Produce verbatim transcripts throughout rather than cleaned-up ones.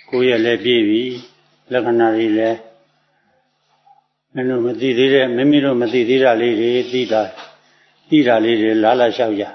ကိုယ့်ရဲ့လည်းပြည့်ပြီလက္ခဏာတွေလည်းမင်းတို့မသိသေးတဲ့မိမိတို့မသိသေးတာလေးတွေသိတာသိတာလေးတွေလာလာလျှောက်ကြ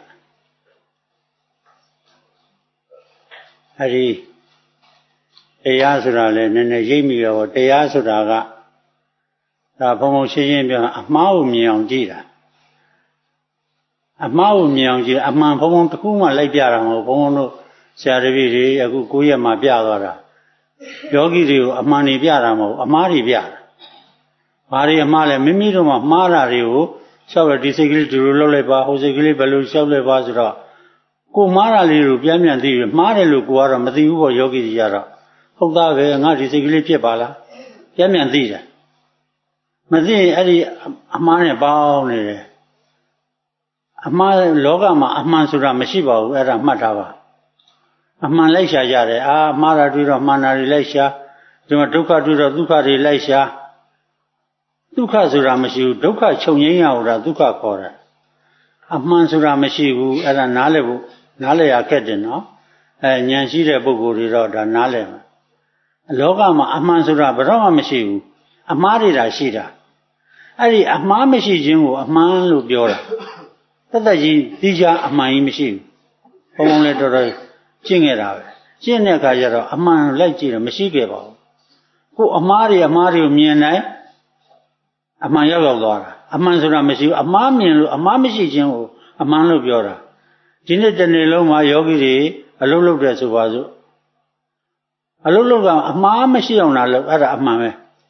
အဲဒီတရားဆိုတာလည်းနည်းနည်းရိပ်မိတော့တရားဆိုတာကဒါဘုံဘုံရှင်းရှင်းပြောအမှားကိုမြင်အောင်ကြည့်တာအမှားကိုမြင်အောင်ကြည့်အမှန်ဘုံဘုံတစ်ခုမှလိုက်ပြတာမဟုတ်ဘုံဘုံတို့ဆရာတပည့်တွေအခုကိုယ့်ရဲ့မှာပြသွားတာယောဂီတွေကိုအမှန်တွေပြတာမဟုတ်အမှားတွေပြတာဘာတွေအမှားလဲမိမိတို့မှာမှားတာတွေကိုလျှောက်ရဒီစိတ်ကလေးဒီလိုလုပ်လိုက်ပါဟိုစိတ်ကလေးဘယ်လိုလျှောက်လိုက်ပါဆိုတော့ကိုမှားတာလေးကိုပြန်ပြန်သိပြီးမှားတယ်လို့ကိုကတော့မသိဘူးပေါ့ယောဂီကြီးကတော့ဟုတ်သားပဲငါဒီစိတ်ကလေးဖြစ်ပါလားပြန်ပြန်သိတယ်မသိရင်အဲ့ဒီအမှားနဲ့ပေါင်းနေတယ်အမှားလောကမှာအမှန်ဆိုတာမရှိပါဘူးအဲ့ဒါမှတ်ထားပါအမှန်လိုက်ရှာကြတယ်အာမှားတာတွေ့တော့မှန်တာတွေလိုက်ရှာဒီမှာဒုက္ခတွေ့တော့ဒုက္ခတွေလိုက်ရှာဒုက္ခဆိုတာမရှိဘူးဒုက္ခချုပ်ငြိမ်းရတာဒုက္ခခေါ်တာအမှန်ဆိုတာမရှိဘူးအဲ့ဒါနားလည်ဖို့နားလည်ရခက်တယ်နော်အဲဉာဏ်ရှိတဲ့ပုဂ္ဂိုလ်တွေတော့ဒါနားလည်မှာလောကမှာအမှန်ဆိုတာဘယ်တော့မှမရှိဘူးအမှားတွေတာရှိတာအဲ့ဒီအမှားမရှိခြင်းကိုအမှန်လို့ပြောတာတသက်ကြီးသိကြအမှန်ကြီးမရှိဘူးဘုံဘုံလည်းတော်တော်ကျင့်ခဲ့တာပဲကျင့်တဲ့အခါကျတော့အမှန်လိုက်ကြည့်တော့မရှိခဲ့ပါဘူးကိုအမှားတွေအမှားတွေကိုမြင်နိုင်အမှန်ရောက်ရောက်သွားတာအမှန်ဆိုတာမရှိဘူးအမှားမြင်လို့အမှားမရှိခြင်းကိုအမှန်လို့ပြောတာဒီနေ့တစ်နေ့လုံးမှာယောဂီတွေအလုပ်လုပ်တယ်ဆိုပါစို့အလုပ်လုပ်ကအမှားမရှိအောင်လားလို့အဲ့ဒါအမှန်ပဲ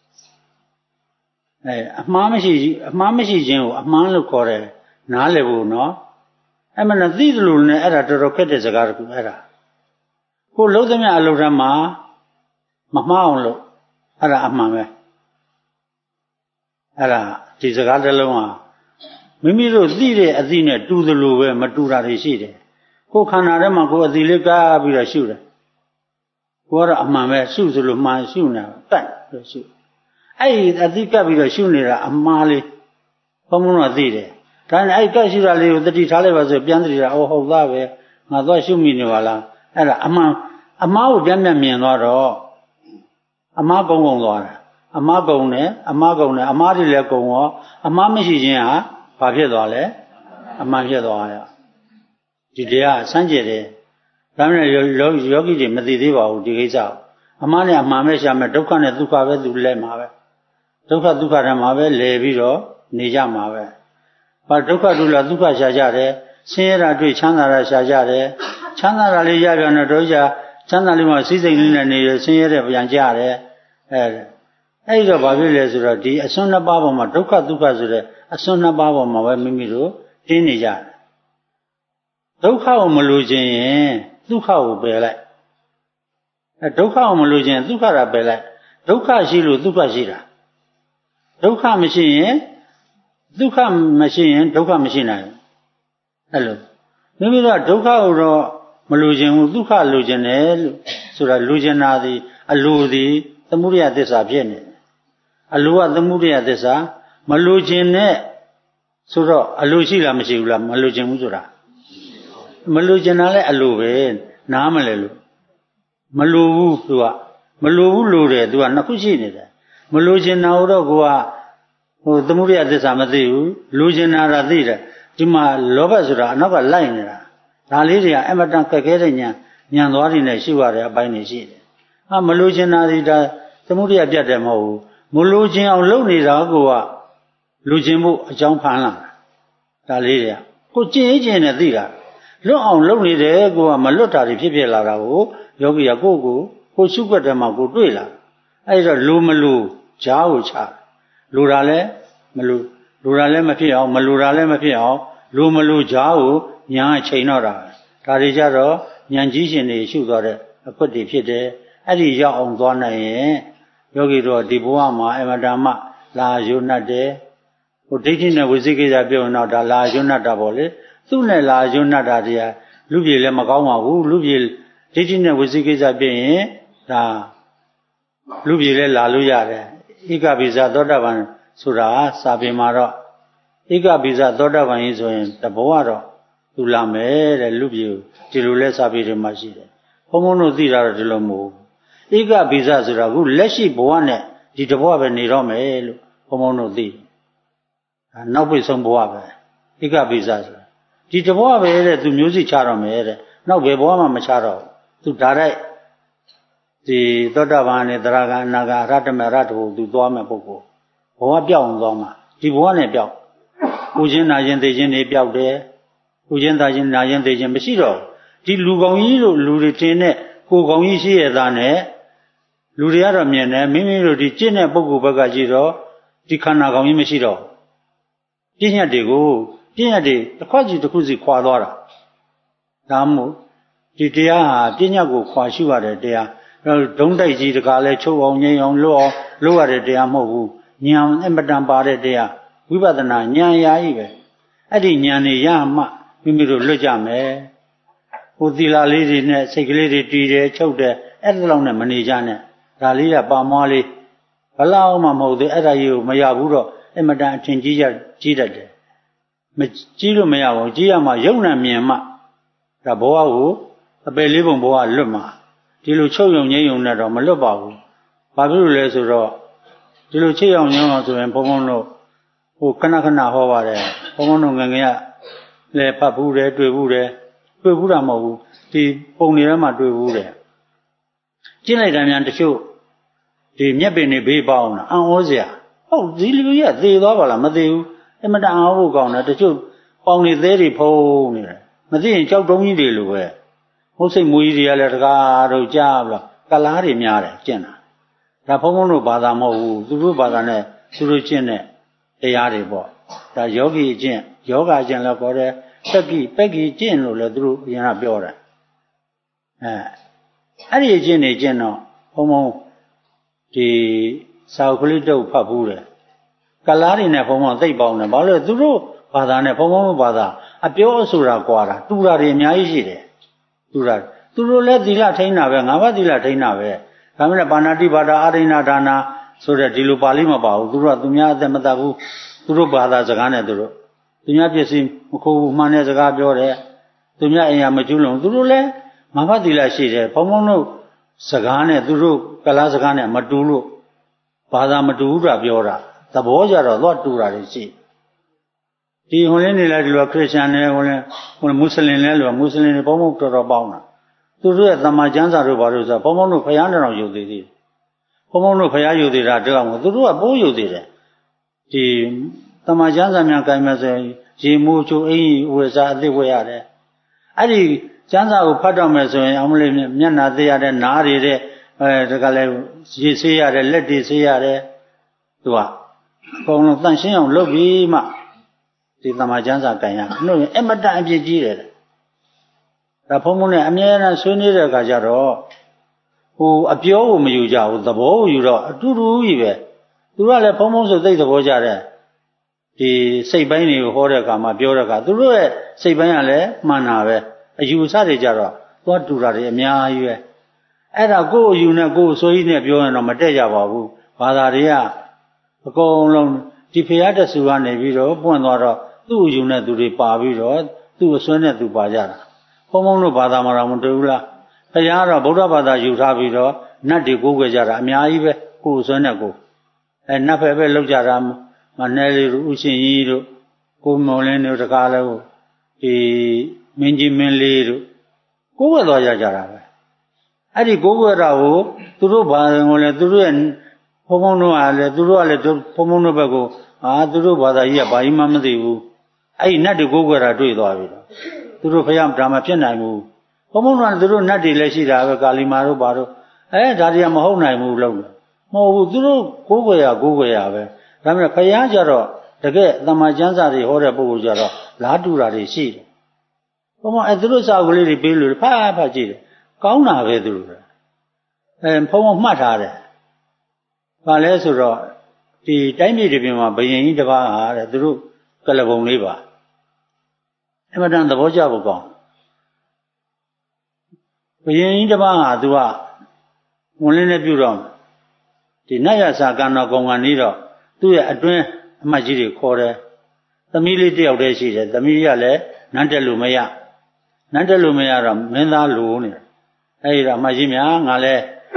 အဲအမှားမရှိအမှားမရှိခြင်းကိုအမှန်လို့ခေါ်တယ်နားလည်ဖို့နော်အဲ့မနဲ့သိသလိုနဲ့အဲ့ဒါတော်တော်ခက်တဲ့စကားတခုအဲ့ဒါကိုလုံးသမျှအလုပ်ထမ်းမှာမမှားအောင်လို့အဲ့ဒါအမှန်ပဲအဲ့ဒါဒီစကားတစ်လုံးဟာမိမိတို့သိတဲ့အသိနဲ့တူသလိုပဲမတူတာတွေရှိတယ်ကိုယ်ခန္ဓာထဲမှာကိုယ်အသိလေးကားပြီးတော့ရှုတယ်ကိုကတော့အမှန်ပဲရှုသလိုမှန်ရှုနေတာတတ်လို့ရှုအဲ့ဒီအသိကပ်ပြီးတော့ရှုနေတာအမှားလေးဘုံဘုံတော့သိတယ်ဒါနဲ့အဲ့ကပ်ရှုတာလေးကိုတတိထားလိုက်ပါဆိုပြန်တတိတာအော်ဟုတ်သားပဲငါသွားရှုမိနေပါလားအဲ့ဒါအမှန်အမှားကိုပြန်ပြန်မြင်သွားတော့အမှားကုံကုံသွားတာအမှားကုံနဲ့အမှားကုံနဲ့အမှားတွေလည်းကုံရောအမှားမရှိခြင်းဟာဘာဖြစ်သွားလဲအမှန်ဖြစ်သွားရဒီတရားဆန်းကျင်တယ်ဒါမှမဟုတ်ယောဂီတွေမသိသေးပါဘူးဒီကိစ္စအမှားနဲ့အမှန်ပဲရှာမယ်ဒုက္ခနဲ့ဒုက္ခပဲသူလဲမှာပဲဒုက္ခဒုက္ခထဲမှာပဲလဲပြီးတော့နေကြမှာပဲဘာဒုက္ခဒုက္ခဒုက္ခရှာကြတယ်ဆင်းရဲတာတွေ့ချမ်းသာတာရှာကြတယ်ချမ်းသာတာလေးရပြန်တော့တို့ကြချမ်းသာလေးမှစိစိတ်လေးနဲ့နေရဆင်းရဲတဲ့ပြန်ကြတယ်အဲအဲ့တော့ဘာဖြစ်လဲဆိုတော့ဒီအစွန်းနှစ်ပါးပေါ်မှာဒုက္ခဒုက္ခဆိုတဲ့အစွန်းနှစ်ပါးပေါ်မှာပဲမိမိတို့တင်းနေကြတယ်ဒုက္ခကိုမလိုချင်ရင်ဒုက္ခကိုပယ်လိုက်အဲဒုက္ခကိုမလိုချင်ဒုက္ခတာပယ်လိုက်ဒုက္ခရှိလို့ဒုက္ခရှိတာဒုက္ခမရှိရင်ဒုက္ခမရှိရင်ဒုက္ခမရှိနိုင်ဘူးအဲ့လိုမိမိတို့ကဒုက္ခကိုတော့မလိုချင်ဘူးဒုက္ခလိုချင်တယ်လို့ဆိုတာလိုချင်တာဒီအလိုဒီသမုဒယသစ္စာဖြစ်နေတယ်အလိုကသမုဒယသစ္စာမလိုချင်တဲ့ဆိုတော့အလိုရှိလားမရှိဘူးလားမလိုချင်ဘူးဆိုတာမလိုချင်တာလည်းအလိုပဲနားမလဲလို့မလိုဘူးသူကမလိုဘူးလိုတယ်သူကနှစ်ခုရှိနေတယ်မလိုချင်တာတော့ကိုကဟိုသမုဒယသစ္စာမသိဘူးလိုချင်တာကသိတယ်ဒီမှာလောဘဆိုတာအနောက်ကလိုက်နေတာဒါလေးတွေကအမတန်ခက်ခဲတဲ့ညာညံသွားတွေနဲ့ရှိရတဲ့အပိုင်းတွေရှိတယ်ဟာမလိုချင်တာဒီဒါသမုဒယပြတ်တယ်မဟုတ်ဘူးမလိုချင်အောင်လုပ်နေတာကိုကလူချင်ဖို့အကြောင်းဖန်လာတာဒါလေးတွေကကိုကျင့်ကျင့်နဲ့သိတာလွတ်အောင်လုပ်နေတယ်ကိုကမလွတ်တာတွေဖြစ်ဖြစ်လာတာကိုယောဂီကကိုယ့်ကိုကိုရှုွက်တယ်မှာကိုတွေ့လာအဲ့တော့လိုမလိုဂျားကိုချလိုတာလည်းမလိုလိုတာလည်းမဖြစ်အောင်မလိုတာလည်းမဖြစ်အောင်လိုမလိုဂျားကိုညာချိန်တော့တာဒါတွေကြတော့ဉာဏ်ကြီးရှင်တွေရှုသွားတဲ့အခွင့်တွေဖြစ်တယ်အဲ့ဒီရောက်အောင်သွားနိုင်ရင်ယောဂီတို့ဒီဘဝမှာအမတန်မှလာယုံတ်တယ်ဟိုဒိဋ္ဌိနဲ့ဝိသိကိစ္စပြောရင်တော့ဒါလာယုံတ်တာပေါ့လေသူ့နဲ့လာယုံတ်တာတရားလူပြေလည်းမကောင်းပါဘူးလူပြေဒိဋ္ဌိနဲ့ဝိသိကိစ္စပြရင်ဒါလူပြေလည်းလာလို့ရတယ်ဧကပိစသောတပန်ဆိုတာစာပေမှာတော့ဧကပိစသောတပန်ကြီးဆိုရင်တဘောကတော့သူလာမယ်တဲ့လူပြေဒီလိုလဲစာပေတွေမှာရှိတယ်ဘုံဘုံတို့သိတာတော့ဒီလိုမဟုတ်ဘူးဧကဗိဇဆိုတာကလက်ရှိဘဝနဲ့ဒီတဘဝပဲနေတော့မယ်လို့ဘုံဘုံတို့သိတယ်နောက်ပိတ်ဆုံးဘဝပဲဧကဗိဇဆိုတာဒီတဘဝပဲတဲ့သူမျိုးစိချတော့မယ်တဲ့နောက်ဘယ်ဘဝမှမချတော့သူဒါတိုက်ဒီသောတာပန်နဲ့သရဂံအနာဂံအရဟတမေအရဟတဘုသူသွားမဲ့ပုဂ္ဂိုလ်ဘဝပြောင်းသွားမှာဒီဘဝနဲ့ပြောင်းဥခြင်းနာခြင်းသိခြင်းတွေပြောက်တယ်ဥခြင်းသာခြင်းနာခြင်းသိခြင်းမရှိတော့ဒီလူကောင်ကြီးလို့လူတွေတင်တဲ့ကိုကောင်ကြီးရှိရတာနဲ့လူတွေကတော့မြင်တယ်မိမိတို့ဒီကျင့်တဲ့ပုဂ္ဂိုလ်ဘက်ကကြည့်တော့ဒီခန္ဓာကောင်ကြီးမရှိတော့ပြည့်ညတ်တွေကိုပြည့်ညတ်တွေတစ်ခွက်စီတစ်ခုစီခွာသွားတာဒါမှမဟုတ်ဒီတရားဟာပြည့်ညတ်ကိုခွာရှုရတဲ့တရားဒုံးတိုက်ကြီးတကားလဲချုပ်အောင်ငြိမ်အောင်လွတ်အောင်လုပ်ရတဲ့တရားမဟုတ်ဘူးဉာဏ်အမတန်ပါတဲ့တရားဝိပဿနာဉာဏ်ရာကြီးပဲအဲ့ဒီဉာဏ်တွေရမှမိမိတို့လွတ်ကြမယ်ဟိုသီလလေးတွေနဲ့စိတ်ကလေးတွေတည်တယ်ချုပ်တယ်အဲ့ဒါလောက်နဲ့မနေကြနဲ့ဒါလေးကပါမွားလေးဘလောက်မှမဟုတ်သေးအဲ့ဒါကြီးကိုမရဘူးတော့အမတန်အထင်ကြီးရကြီးတတ်တယ်မကြီးလို့မရဘူးကြီးရမှယုံနဲ့မြင်မှဒါဘဝကိုအပယ်လေးပုံဘဝလွတ်မှာဒီလိုချုပ်ယုံငြိမ်းယုံနဲ့တော့မလွတ်ပါဘူးဘာဖြစ်လို့လဲဆိုတော့ဒီလိုချုပ်ယုံငြိမ်းအောင်ဆိုရင်ဘုံဘုံတို့ဟိုခဏခဏဟောပါတယ်ဘုံဘုံတို့ငငယ်ကလည်းဖတ်ဘူးတယ်တွေ့ဘူးတယ်တွေ့ဘူးတာမဟုတ်ဘူးဒီပုံတွေထဲမှာတွေ့ဘူးတယ်ကျင့်လိုက်တာများတချို့ဒီမျက်ပင်တွေဘေးပေါအောင်လားအံ့ဩစရာဟုတ်ဒီလူကြီးကသေသွားပါလားမသေဘူးအမတန်အံ့ဩဖို့ကောင်းတယ်တချို့ပေါင်တွေသေးတွေဖုံးနေတယ်မသိရင်ကြောက်တုံးကြီးတွေလိုပဲဟုတ်စိတ်မွေးကြီးတွေကလည်းတကားတော့ကြားပြီးတော့ကလားတွေများတယ်ကျင့်တာဒါဘုံဘုံတို့ဘာသာမဟုတ်ဘူးသူတို့ဘာသာနဲ့သူတို့ကျင့်တဲ့တရားတွေပေါ့ဒါယောဂီကျင့်ယောဂကျင့်လည်းခေါ်တယ်ပက္ခိပက္ခိကျင့်လို့လည်းသူတို့အရင်ကပြောတယ်အဲအဲ့ဒီအကျင့်တွေကျင့်တော့ဘုံဘုံဒီစာအုပ်ကလေးတုပ်ဖတ်ဘူးတယ်ကလားတွေနဲ့ဘုံဘုံသိပ်ပေါင်းတယ်ဘာလို့လဲသူတို့ဘာသာနဲ့ဘုံဘုံဘာသာအပြောအဆိုတာကွာတာတူတာတွေအများကြီးရှိတယ်တူတာသူတို့လည်းသီလထိန်းတာပဲငါးပါးသီလထိန်းတာပဲဒါမှမဟုတ်ပါဏာတိပါဒအာရိဏဒါနာဆိုတဲ့ဒီလိုပါဠိမပါဘူးသူတို့ကသူများအသက်မတတ်ဘူးသူတို့ဘာသာစကားနဲ့သူတို့သူများပစ္စည်းမခိုးဘူးမှန်တဲ့စကားပြောတယ်သူများအိမ်ရမကျူးလွန်သူတို့လည်းငါးပါးသီလရှိတယ်ဘုံဘုံတို့စကားနဲ့သူတို့ကလားစကားနဲ့မတူလို့ဘာသာမတူဘူးတာပြောတာသဘောကြတော့သွားတူတာတွေရှိဒီဟိုလင်းနေလိုက်ဒီလိုခရစ်ယာန်နဲ့ဟိုလင်းဟိုမွတ်စလင်လဲလို့မွတ်စလင်တွေဘုံဘုံတော်တော်ပေါင်းတာသူတို့ရဲ့တမန်ကျမ်းစာတို့ဘာလို့ဆိုဘုံဘုံတို့ဖယားနဲ့တော့ယုံသေးသေးဘုံဘုံတို့ဖယားယုံသေးတာတော့သူတို့ကပိုးယုံသေးတယ်ဒီတမန်ကျမ်းစာများကိုင်မဲ့ဆိုရင်ရေမိုးချိုအင်းကြီးဝေစာအသိဝေရတယ်အဲ့ဒီကျမ်းစာကိုဖတ်တော့မယ်ဆိုရင်အမလေးမျက်နှာသေးရတဲ့နားတွေတဲ့အဲဒါကလည်းရေဆေးရတယ်လက်တွေဆေးရတယ်သူကအကုန်လုံးတန့်ရှင်းအောင်လုပ်ပြီးမှဒီတမန်ကျမ်းစာကိုင်ရနှုတ်ရင်အမတန်အပြည့်ကြီးတယ်ဒါဖုံဖုံနဲ့အမြဲတမ်းဆွေးနွေးတဲ့အခါကျတော့ဟိုအပြောကိုမယူကြဘူးသဘောကိုယူတော့အတူတူကြီးပဲသူကလည်းဖုံဖုံဆိုသိသဘောကြတယ်ဒီစိတ်ပိုင်းတွေကိုဟောတဲ့အခါမှာပြောတဲ့အခါသူတို့ရဲ့စိတ်ပိုင်းကလည်းမှန်တာပဲအယူအဆတွေကြတော့သွားတူတာတွေအများကြီးပဲအဲ့ဒါကိုယ့်အယူနဲ့ကိုယ့်အစိုးရနဲ့ပြောရင်တော့မတက်ကြပါဘူးဘာသာတွေကအကုန်လုံးဒီဖရာတဆူကနေပြီးတော့ပွင့်သွားတော့သူ့အယူနဲ့သူတွေပါပြီးတော့သူ့အစွဲနဲ့သူပါကြတာဘုံဘုံတို့ဘာသာမှာတော့မတွေ့ဘူးလားဖရာကတော့ဗုဒ္ဓဘာသာယူထားပြီးတော့နတ်တွေကိုးကွယ်ကြတာအများကြီးပဲကိုယ်အစွဲနဲ့ကိုယ်အဲနတ်ဖက်ပဲလောက်ကြတာမနဲလေးတို့ဥရှင်ကြီးတို့ကိုမော်လင်းတို့တကားလည်းဒီမင်းကြီးမင်းလေးတို့ကိုးကွယ်သွားကြကြတာပဲအဲ့ဒီကိုးကွယ်တာကိုသူတို့ဘာကိုလဲသူတို့ရဲ့ဘုံဘုံတို့ကလည်းသူတို့ကလည်းဘုံဘုံတို့ဘက်ကိုဟာသူတို့ဘာသာကြီးကဘာကြီးမှမသိဘူးအဲ့ဒီနတ်တွေကိုးကွယ်တာတွေ့သွားပြီတော့သူတို့ဖယားဒါမှဖြစ်နိုင်ဘူးဘုံဘုံတို့ကသူတို့နတ်တွေလည်းရှိတာပဲကာလီမာတို့ဘာတို့အဲဒါတွေကမဟုတ်နိုင်ဘူးလို့မဟုတ်ဘူးသူတို့ကိုးကွယ်ရကိုးကွယ်ရပဲဒါပေမဲ့ဖယားကြတော့တကယ်တမန်ကျမ်းစာတွေဟောတဲ့ပုဂ္ဂိုလ်ကြတော့လားတူတာတွေရှိတယ်ဘုံဘုံအဲသူတို့စာကလေးတွေပေးလို့ဖတ်ဖတ်ကြည့်တယ်ကောင်းတာပဲသူတို့အဲဘုံဘုံမှတ်ထားတယ်ဘာလဲဆိုတော့ဒီတိုင်းပြည်တစ်ပြင်မှာဘယင်ကြီးတစ်ပါးဟာတဲ့သူတို့ကလပုံလေးပါအမှန်တန်သဘောကျဖို့ကောင်းဘယင်ကြီးတစ်ပါးဟာသူကဝင်လင်းနဲ့ပြုတော့ဒီနတ်ရစာကံတော်ကုံကနေတော့သူ့ရဲ့အတွင်းအမှတ်ကြီးတွေခေါ်တယ်သမီးလေးတယောက်တည်းရှိတယ်သမီးကလည်းနန်းတက်လို့မရနန်းတက်လို့မရတော့မင်းသားလိုနေတယ်အဲဒီတော့အမှတ်ကြီးများငါလဲ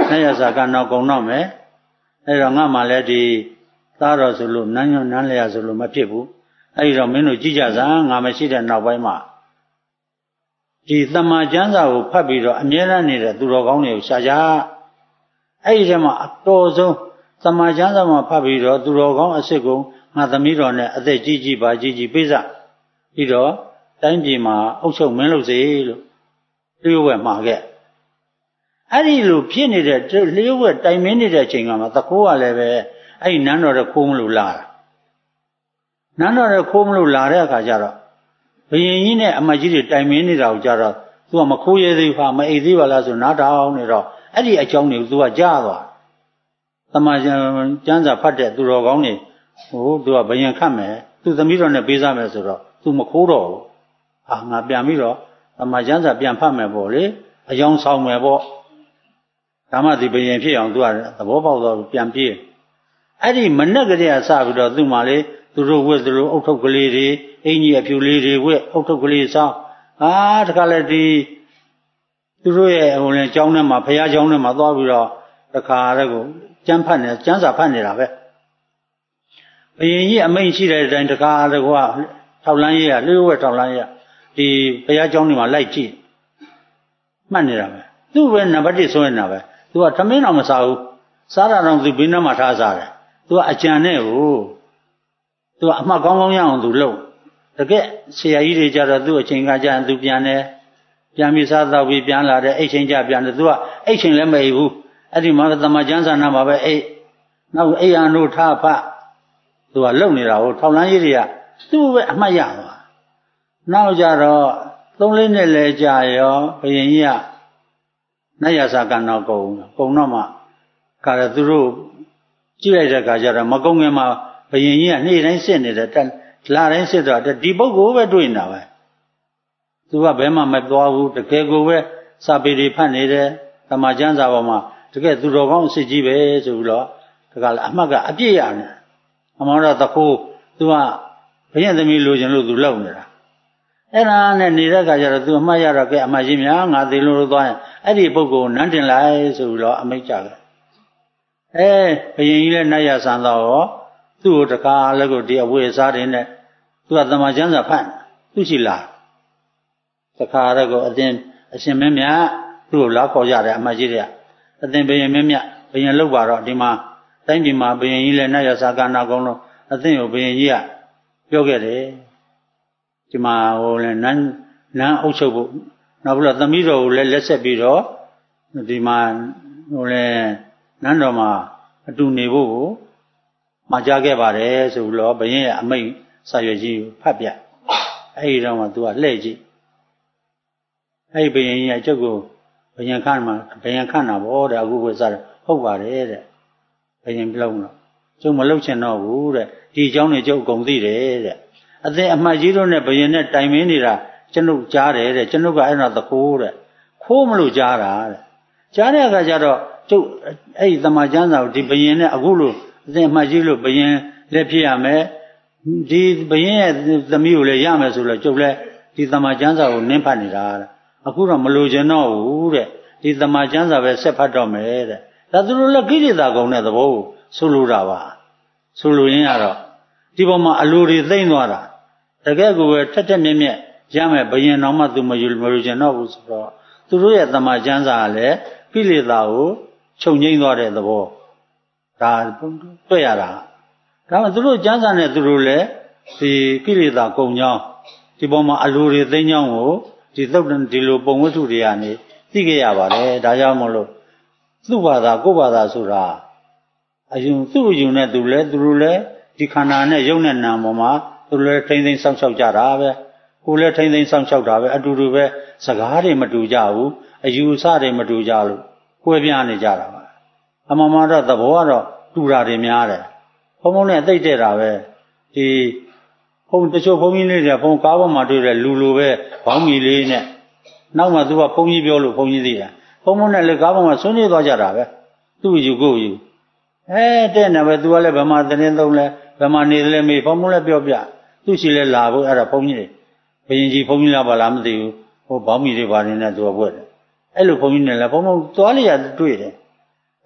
နဲ့ရစာကတော့ကုံတော့မယ်အဲ့တော့ငါမှလည်းဒီသားတော်ဆိုလို့နန်းညနန်းလျာဆိုလို့မဖြစ်ဘူးအဲ့ဒီတော့မင်းတို့ကြည့်ကြစမ်းငါမရှိတဲ့နောက်ပိုင်းမှာဒီသမ္မာကျမ်းစာကိုဖတ်ပြီးတော့အမြဲတမ်းနေတဲ့သူတော်ကောင်းတွေကိုရှာကြအဲ့ဒီထဲမှာအတော်ဆုံးသမ္မာကျမ်းစာမှာဖတ်ပြီးတော့သူတော်ကောင်းအစ်စ်ကိုငါသမီးတော်နဲ့အသက်ကြီးကြီးပါကြီးကြီးပေးစပြီးတော့တိုင်းပြည်မှာအုပ်ချုပ်မင်းလုပ်စေလို့လျှို့ဝှက်မှာခဲ့အဲ့ဒီလိုဖြစ်နေတဲ့လျှို့ဝှက်တိုင်မင်းနေတဲ့အချိန်ကမှသခိုးကလည်းပဲအဲ့ဒီနန်းတော်တဲ့ခိုးမလို့လာတာနန်းတော်တဲ့ခိုးမလို့လာတဲ့အခါကျတော့ဘယင်ကြီးနဲ့အမကြီးတွေတိုင်မင်းနေတာကိုကြတော့သူကမခိုးရသေးဘူးမအိတ်သေးပါလားဆိုနားတောင်းနေတော့အဲ့ဒီအကြောင်းတွေကိုသူကကြားသွားတမန်ကျမ်းစာဖတ်တဲ့သူတော်ကောင်းတွေဟိုသူကဘယင်ခတ်မယ်သူသမီးတော်နဲ့ပေးစားမယ်ဆိုတော့သူမခိုးတော့ဘူးအာငါပြန်ပြီးတော့တမန်ကျမ်းစာပြန်ဖတ်မယ်ပေါ့လေအယောင်ဆောင်မယ်ပေါ့ဒါမှဒီဘယင်ဖြစ်အောင်သူကသဘောပေါက်တော့ပြန်ပြေးအဲ့ဒီမနဲ့ကလေးကစပြီးတော့သူ့မှာလေသူတို့ဝတ်သူတို့အုတ်ထုတ်ကလေးတွေအင်ကြီးအဖြူလေးတွေဝတ်အုတ်ထုတ်ကလေးစောင်းအာတခါလေဒီသူတို့ရဲ့ဟိုလေကျောင်းထဲမှာဖရာကျောင်းထဲမှာသွားပြီးတော့တခါတည်းကိုကျမ်းဖတ်နေကျမ်းစာဖတ်နေတာပဲဘယင်ကြီးအမိန့်ရှိတဲ့အတိုင်းတခါတည်းကထောက်လန်းရေးရလျှို့ဝှက်ထောက်လန်းရေးဒီဖရာကျောင်းတွေမှာလိုက်ကြည့်မှတ်နေတာပဲသူ့ပဲနံပါတ်တစ်ဆိုနေတာပဲသူကထမင်းတော့မစားဘူးစားတာတော့သူဘေးနားမှာထားစားတယ်သူကအကြံနဲ့ကိုသူကအမှတ်ကောင်းကောင်းရအောင်သူလုပ်တကယ်ဆရာကြီးတွေကြတော့သူ့အချိန်ကကြာရင်သူပြန်တယ်ပြန်ပြီးစားတော့ပြီးပြန်လာတယ်အိတ်ချိန်ကြပြန်တယ်သူကအိတ်ချိန်လည်းမအိပ်ဘူးအဲ့ဒီမှာသမကျမ်းစာနာမှာပဲအိတ်နောက်အိယာနို့ထားဖတ်သူကလုံနေတာဟိုထောက်လန်းကြီးတွေကသူ့ပဲအမှတ်ရသွားနောက်ကြတော့သုံးလေးနှစ်လဲကြာရောဘယင်ကြီးကနတ်ရစာကံတော့ကုံကုံတော့မှခါတော့သူတို့ကြည့်လိုက်တဲ့အခါကျတော့မကုံငယ်မှာဘယင်ကြီးကနေ့တိုင်းစစ်နေတယ်လာတိုင်းစစ်တော့ဒီပုဂ္ဂိုလ်ပဲတွေ့နေတာပဲသူကဘယ်မှမသွားဘူးတကယ်ကိုပဲစာပေတွေဖတ်နေတယ်သမာကျမ်းစာပေါ်မှာတကယ်သူတော်ကောင်းအစစ်ကြီးပဲဆိုပြီးတော့တကယ်အမှတ်ကအပြည့်ရနေအမှန်တော့သခိုးသူကဘယင်သမီးလိုချင်လို့သူလောက်နေတာအဲ့ဒါနဲ့နေတဲ့အခါကျတော့သူအမှတ်ရတော့ကဲအမှတ်ကြီးများငါသေးလို့လို့သွားရင်အဲ့ဒီပုဂ္ဂိုလ်နန်းတင်လိုက်ဆိုပြီးတော့အမိန့်ချတယ်အဲဘယင်ကြီးလည်းနတ်ရဆန်တော့ရောသူ့ကိုတကားလည်းကိုဒီအဝိစားတွေနဲ့သူကသမာကျမ်းစာဖတ်သူရှိလာတခါတော့ကိုအတင်းအရှင်မင်းမြတ်သူ့ကိုလာခေါ်ကြတယ်အမကြီးတွေကအတင်းဘယင်မင်းမြတ်ဘယင်လောက်ပါတော့ဒီမှာတိုင်းပြည်မှာဘယင်ကြီးလည်းနတ်ရစာကနာကုန်းလို့အတင်းကိုဘယင်ကြီးကပြောခဲ့တယ်ဒီမှာဟိုလည်းနန်းနန်းအုပ်ချုပ်ဖို့နောက်ပြီးတော့သမီးတော်ကိုလည်းလက်ဆက်ပြီးတော့ဒီမှာဟိုလည်းနန်းတော်မှာအတူနေဖို့ကိုမှာကြားခဲ့ပါတယ်ဆိုပြီးတော့ဘယင်ရဲ့အမိန့်စာရွက်ကြီးကိုဖတ်ပြအဲ့ဒီတော့မှသူကလှည့်ကြည့်အဲ့ဒီဘယင်ကြီးအကျုပ်ကိုဘယင်ခန့်မှာဘယင်ခန့်တာဗောတဲ့အခုပဲစားတယ်ဟုတ်ပါတယ်တဲ့ဘယင်ပြုံးတော့ကျုပ်မလုပ်ချင်တော့ဘူးတဲ့ဒီအကြောင်းနဲ့ကျုပ်အကုန်သိတယ်တဲ့အသင်အမှတ်ကြီးတို့နဲ့ဘယင်နဲ့တိုင်မင်းနေတာကျွန်ုပ်ကြားတယ်တဲ့ကျွန်ုပ်ကအဲ့ဒါသခိုးတဲ့ခိုးမလို့ကြားတာတဲ့ကြားတဲ့အခါကျတော့ကျုပ်အဲ့ဒီသမာကျမ်းစာကိုဒီဘယင်နဲ့အခုလို့အသင်အမှတ်ကြီးလို့ဘယင်လက်ဖြစ်ရမယ်ဒီဘယင်ရဲ့သမီးကိုလည်းရမယ်ဆိုတော့ကျုပ်လည်းဒီသမာကျမ်းစာကိုနင်းဖတ်နေတာတဲ့အခုတော့မလိုချင်တော့ဘူးတဲ့ဒီသမာကျမ်းစာပဲဆက်ဖတ်တော့မယ်တဲ့ဒါသူတို့လည်းကိလေသာကုန်တဲ့သဘောကိုဆိုလိုတာပါဆိုလိုရင်းကတော့ဒီပေါ်မှာအလိုတွေသိမ့်သွားတာတကယ်ကိုပဲထက်ထက်မြက်မြက်ရမယ်ဘယင်တော်မှသူမယူမယူချင်တော့ဘူးဆိုတော့သူတို့ရဲ့သမာကျမ်းစာကလည်းကိလေသာကိုချုပ်ငိမ့်သွားတဲ့သဘောဒါတွေ့ရတာဒါမှသူတို့ကျမ်းစာနဲ့သူတို့လည်းဒီကိလေသာကုန်ကြောင်းဒီပေါ်မှာအလိုတွေသိမ့်ကြောင်းကိုဒီသုတ်ဒီလိုပုံဝတ္ထုတွေကနေသိခဲ့ရပါတယ်ဒါကြောင့်မလို့သူ့ဘာသာကိုယ့်ဘာသာဆိုတာအယူသူ့အယူနဲ့သူလည်းသူတို့လည်းဒီခန္ဓာနဲ့ယုံနဲ့နာပေါ်မှာသူလည်းထိမ့်သိမ့်စောင့်ရှောက်ကြတာပဲကိုယ်လည်းထိမ့်သိမ့်စောင့်ရှောက်တာပဲအတူတူပဲစကားတွေမတူကြဘူးအယူအဆတွေမတူကြလို့ကွဲပြားနေကြတာပါအမှန်မှန်တော့သဘောကတော့တူတာတွေများတယ်ဘုံဘုံနဲ့သိတဲ့တာပဲဒီဘုံတချို့ဘုံကြီးလေးတွေဘုံကားပေါ်မှာတွေ့တဲ့လူလိုပဲဘောင်းမီလေးနဲ့နောက်မှသူကဘုံကြီးပြောလို့ဘုံကြီးသိတာဘုံဘုံနဲ့လည်းကားပေါ်မှာဆွေးနွေးသွားကြတာပဲသူ့ယူကိုယူအဲတဲ့နေပဲသူကလည်းဗမာသတင်းသုံးလဲဗမာနေတယ်လဲမေးဘုံဘုံလည်းပြောပြသူ့ရှိလဲလာဖို့အဲ့ဒါဘုံကြီးတွေဘယင်ကြီးဘုံကြီးလာပါလားမသိဘူးဟိုဘောင်းမီတွေပါနေနဲ့သူကဘွက်တယ်အဲ့လိုဘုံကြီးနဲ့လည်းဘုံဘုံသွားလိုက်ရတွေ့တယ်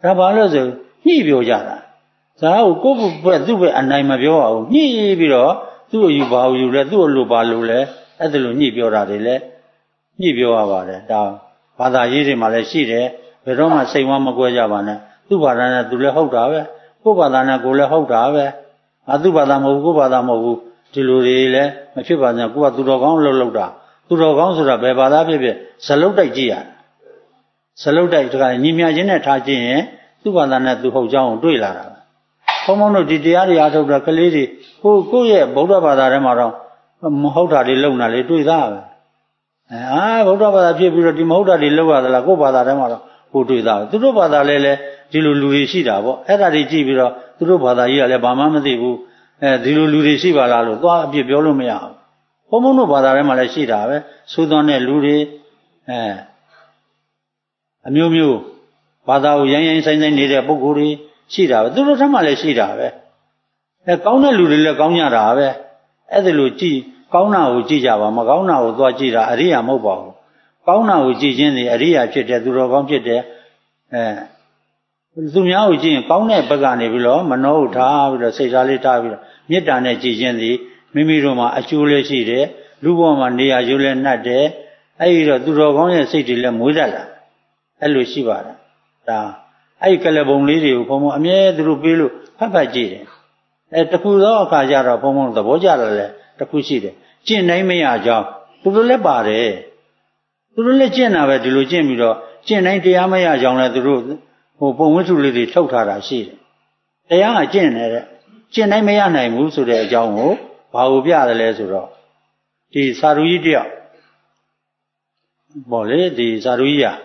ဒါဘာလို့ဆိုညှိပြောကြတာဇာကိုကိုယ့်ဘက်သူ့ဘက်အနိုင်မပြောအောင်ညှိပြီးတော့သူ့အယူပါအယူလဲသူ့အလိုပါလို့လဲအဲ့ဒါလိုညှိပြောတာတွေလဲညှိပြောရပါတယ်ဒါဘာသာရေးတွေမှာလည်းရှိတယ်ဘယ်တော့မှစိတ်ဝမ်းမကွဲကြပါနဲ့သူ့ဘာသာနဲ့သူလည်းဟုတ်တာပဲကိုယ့်ဘာသာနဲ့ကိုယ်လည်းဟုတ်တာပဲငါသူ့ဘာသာမဟုတ်ဘူးကိုယ့်ဘာသာမဟုတ်ဘူးဒီလိုတွေလည်းမဖြစ်ပါနဲ့ကိုကသူတော်ကောင်းလှုပ်လှုပ်တာသူတော်ကောင်းဆိုတာဘယ်ဘာသာဖြစ်ဖြစ်ဇလုတ်တိုက်ကြည့်ရဇလုတ်တိုက်တခါညီမြချင်းနဲ့ထားခြင်းရင်သူ့ဘာသာနဲ့သူဟုတ်ကြောင်းကိုတွေ့လာတာဘုံဘုံတို့ဒီတရားတွေအားထုတ်တာကလေးတွေကိုကိုယ့်ရဲ့ဗုဒ္ဓဘာသာထဲမှာတော့မဟုတ်တာတွေလုံတာလေတွေ့သားပဲအာဗုဒ္ဓဘာသာဖြစ်ပြီးတော့ဒီမဟုတ်တာတွေလုံရသလားကိုယ့်ဘာသာထဲမှာတော့ကိုတွေ့သားပဲသူတို့ဘာသာလဲလဲဒီလိုလူတွေရှိတာပေါ့အဲ့ဒါတွေကြည့်ပြီးတော့သူတို့ဘာသာကြီးကလည်းဘာမှမသိဘူးအဲဒီလိုလူတွေရှိပါလားလို့သွားအပြစ်ပြောလို့မရဘူးဘုံဘုံတို့ဘာသာထဲမှာလည်းရှိတာပဲသိုးသွန်းတဲ့လူတွေအဲအမျိုးမျိုးဘာသာကိုရိုင်းရိုင်းဆိုင်ဆိုင်နေတဲ့ပုဂ္ဂိုလ်တွေရှိတာပဲသူတို့ထက်မှလည်းရှိတာပဲအဲကောင်းတဲ့လူတွေလည်းကောင်းကြတာပဲအဲ့ဒါလိုကြည့်ကောင်းတာကိုကြည့်ကြပါမကောင်းတာကိုသွားကြည့်တာအရိယာမဟုတ်ပါဘူးကောင်းတာကိုကြည့်ခြင်းသည်အရိယာဖြစ်တယ်သူတော်ကောင်းဖြစ်တယ်အဲသူများကိုကြည့်ရင်ကောင်းတဲ့ဘက်ကနေပြီးတော့မနှောကိုထားပြီးတော့စိတ်ထားလေးထားပြီးတော့မေတ္တာနဲ့ကြည့်ခြင်းသည်မိမိတို့မှာအကျိုးလည်းရှိတယ်လူဘဝမှာနေရာကျိုးလည်းနှက်တယ်အဲ့ဒီတော့သူတော်ကောင်းရဲ့စိတ်တွေလည်းမွေးတတ်လာအဲ့လိုရှိပါတယ်ဒါအဲ့ဒီကလပုံလေးတွေကိုဘုံဘုံအမြဲသူတို့ပေးလို့ဖတ်ဖတ်ကြည့်တယ်အဲတခုသောအခါကျတော့ဘုံဘုံသဘောကျတယ်လေတခုရှိတယ်ကျင့်နိုင်မရကြောင်းသူတို့လည်းပါတယ်သူတို့လည်းကျင့်တာပဲဒီလိုကျင့်ပြီးတော့ကျင့်နိုင်တရားမရကြောင်းလည်းသူတို့ဟိုပုံဝိတ္ထုလေးတွေထုတ်ထားတာရှိတယ်တရားကကျင့်နေတဲ့ကျင့်နိုင်မရနိုင်ဘူးဆိုတဲ့အကြောင်းကိုဘာကိုပြရတယ်လဲဆိုတော့ဒီစာရူကြီးတယောက်ပေါ့လေဒီစာရူကြီးက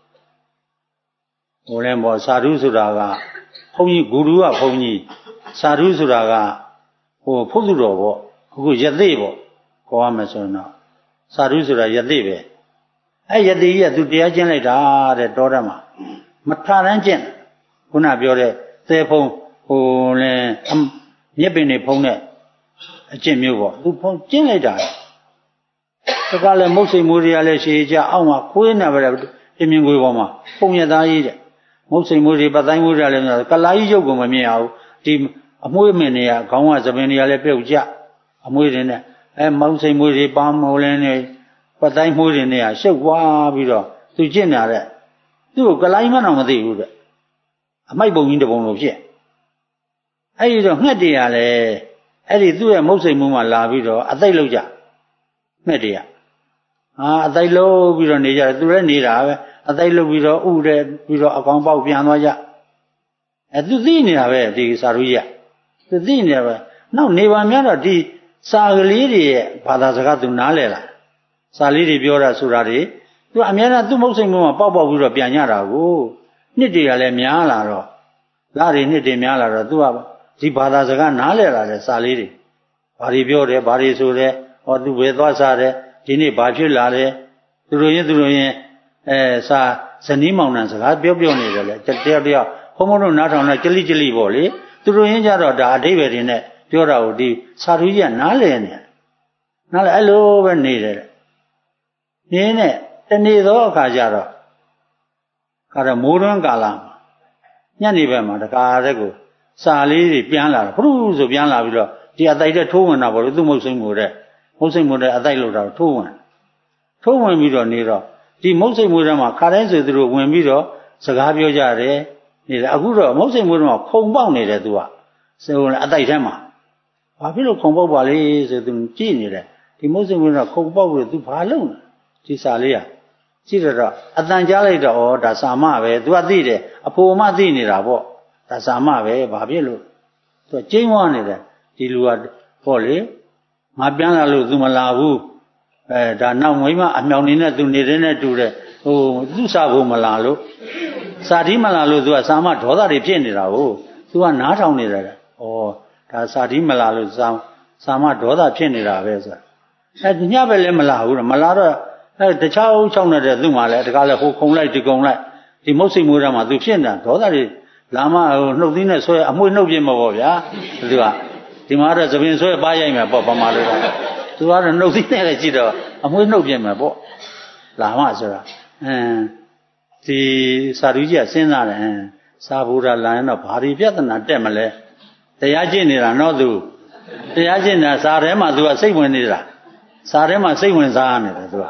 ဟိုလဲပေါ့စာရူဆိုတာကဘုန်းကြီးဂူရူကဘုန်းကြီးစာရူဆိုတာကဟိုဖုတ်သူတော်ပေါ့အခုယသိပေါ့ခေါ်ရမယ်ဆိုရင်တော့စာရူဆိုတာယသိပဲအဲ့ယသိကြီးကသူတရားကျင့်လိုက်တာတဲ့တောထဲမှာမထရမ်းကျင့်ခုနပြောတဲ့သဲဖုံးဟိုလဲမြက်ပင်တွေဖုံးတဲ့အကျင့်မျိုးပေါ့သူဖုံးကျင့်လိုက်တာတကလည်းမုတ်စိမ်မိုးတွေကလည်းရှည်ကြအောက်မှာခွေးနေပါလေပြင်းပြင်းခွေးပေါ်မှာပုံရသားကြီးတဲ့မုတ်စိမ်မိုးတွေပတ်တိုင်းမိုးတွေလည်းကလာကြီးရုပ်ကိုမမြင်အောင်ဒီအမွှေးမင်တွေကခေါင်းကသပင်တွေကလည်းပြုတ်ကြအမွှေးတွေနဲ့အဲမုတ်စိမ်မိုးတွေပါမိုးလင်းနေပတ်တိုင်းမိုးတွေနဲ့ရှုပ်သွားပြီးတော့သူကျင့်တာတဲ့သူ့ကိုကလာကြီးမှတော့မသိဘူးတဲ့အမိုက်ပုံကြီးတစ်ပုံလိုဖြစ်အဲ့ဒီတော့ငှက်တွေကလည်းအဲ့ဒီသူ့ရဲ့မုတ်စိမ်မိုးမှာလာပြီးတော့အသိလောက်ကြငှက်တွေကအာအသိလို့ပြီးတော့နေကြတယ်သူလည်းနေတာပဲအသိလို့ပြီးတော့ဥတဲ့ပြီးတော့အကောင်ပေါက်ပြန်သွားကြအဲသူသိနေတာပဲဒီစာရူကြီးကသူသိနေတာပဲနောက်နေပါများတော့ဒီစာကလေးတွေရဲ့ဘာသာစကားသူနားလဲလားစာလေးတွေပြောတာဆိုတာတွေသူအများနဲ့သူ့မုတ်စိမ်မှာပေါက်ပေါက်ပြီးတော့ပြန်ကြတာကိုနှစ်တွေကလည်းများလာတော့လားတွေနှစ်တွေများလာတော့သူကဒီဘာသာစကားနားလဲလာတဲ့စာလေးတွေဘာတွေပြောတယ်ဘာတွေဆိုတယ်ဟောသူပဲသွားစားတယ်ဒီနေ့ဘာဖြစ်လာလဲသူတို့ရင်သူတို့ရင်အဲစာဇနီးမောင်နှံစကားပြောပြောနေတယ်လေတယောက်တယောက်ဘုံဘုံတို့နားထောင်တဲ့ကြလိကြလိပေါ့လေသူတို့ရင်ကြတော့ဒါအဓိပ္ပာယ်တွေနဲ့ပြောတာကိုဒီစာရူကြီးကနားလည်နေနားလည်အဲ့လိုပဲနေတယ်နင်းနဲ့တနေ့သောအခါကျတော့ခါတော့မိုးတွင်းကာလမှာညနေဘက်မှာတကားတဲ့ကိုစာလေးတွေပြန်လာတော့ဖရုဆိုပြန်လာပြီးတော့ဒီအတိုက်တဲ့ထိုးဝင်တာပေါ့လေသူ့မုတ်စိမ်မို့တဲ့မုတ်စိမ်မို့တဲ့အတိုက်လို့တော့ထိုးဝင်ထိုးဝင်ပြီးတော့နေတော့ဒီမုတ်စိမ်မို့တဲ့မှာခါတိုင်းဆိုသူတို့ဝင်ပြီးတော့စကားပြောကြတယ်နေတယ်အခုတော့မုတ်စိမ်မို့တဲ့မှာခုံပေါက်နေတယ်သူကဆိုအတိုက်ထဲမှာဘာဖြစ်လို့ခုံပေါက်ပါလဲဆိုသူကြည့်နေတယ်ဒီမုတ်စိမ်မို့တဲ့ခုံပေါက်ပြီးသူဘာလုပ်လဲဒီစာလေးကကြည့်တော့အတန်ကြားလိုက်တော့ဩဒါစာမပဲသူကသိတယ်အဖိုမသိနေတာပေါ့ဒါစာမပဲဘာဖြစ်လို့သူကကျင်းဝါနေတယ်ဒီလူကပေါ့လေငါပြန်လာလို့သူမလာဘူးအဲဒါနောက်မိမအမြောင်နေနဲ့သူနေတဲ့နဲ့တူတယ်ဟိုသူ့စာဖို့မလာလို့စာတိမလာလို့သူကစာမဒေါသတွေဖြစ်နေတာကိုသူကနားထောင်နေတယ်ဩဒါစာတိမလာလို့စာစာမဒေါသဖြစ်နေတာပဲဆိုတာအဲညပဲလည်းမလာဘူးမလာတော့အဲတခြားအုပ်ချောင်းနေတဲ့သူ့မှာလည်းတကားလည်းဟိုခုံလိုက်ဒီကုံလိုက်ဒီမုတ်စိမ်မိုးရမှာသူဖြစ်နေတာဒေါသတွေလာမဟိုနှုတ်သီးနဲ့ဆွဲအမွှေးနှုတ်ပြင်းမှာပေါ့ဗျာသူကဒီမှာတော့သပင်ဆွဲပါရိုက်မှာပေါ့ပမာလို့သူကတော့နှုတ်သီးနဲ့လည်းကြည့်တော့အမွှေးနှုတ်ပြင်းမှာပေါ့လာမဆိုတာအင်းဒီစာရူကြီးကစဉ်းစားတယ်စာဘူးတာလာရင်တော့ဘာတွေပြဿနာတက်မလဲတရားကျင့်နေတာတော့သူတရားကျင့်တာစာထဲမှာသူကစိတ်ဝင်နေတာစာထဲမှာစိတ်ဝင်စားနေတယ်သူက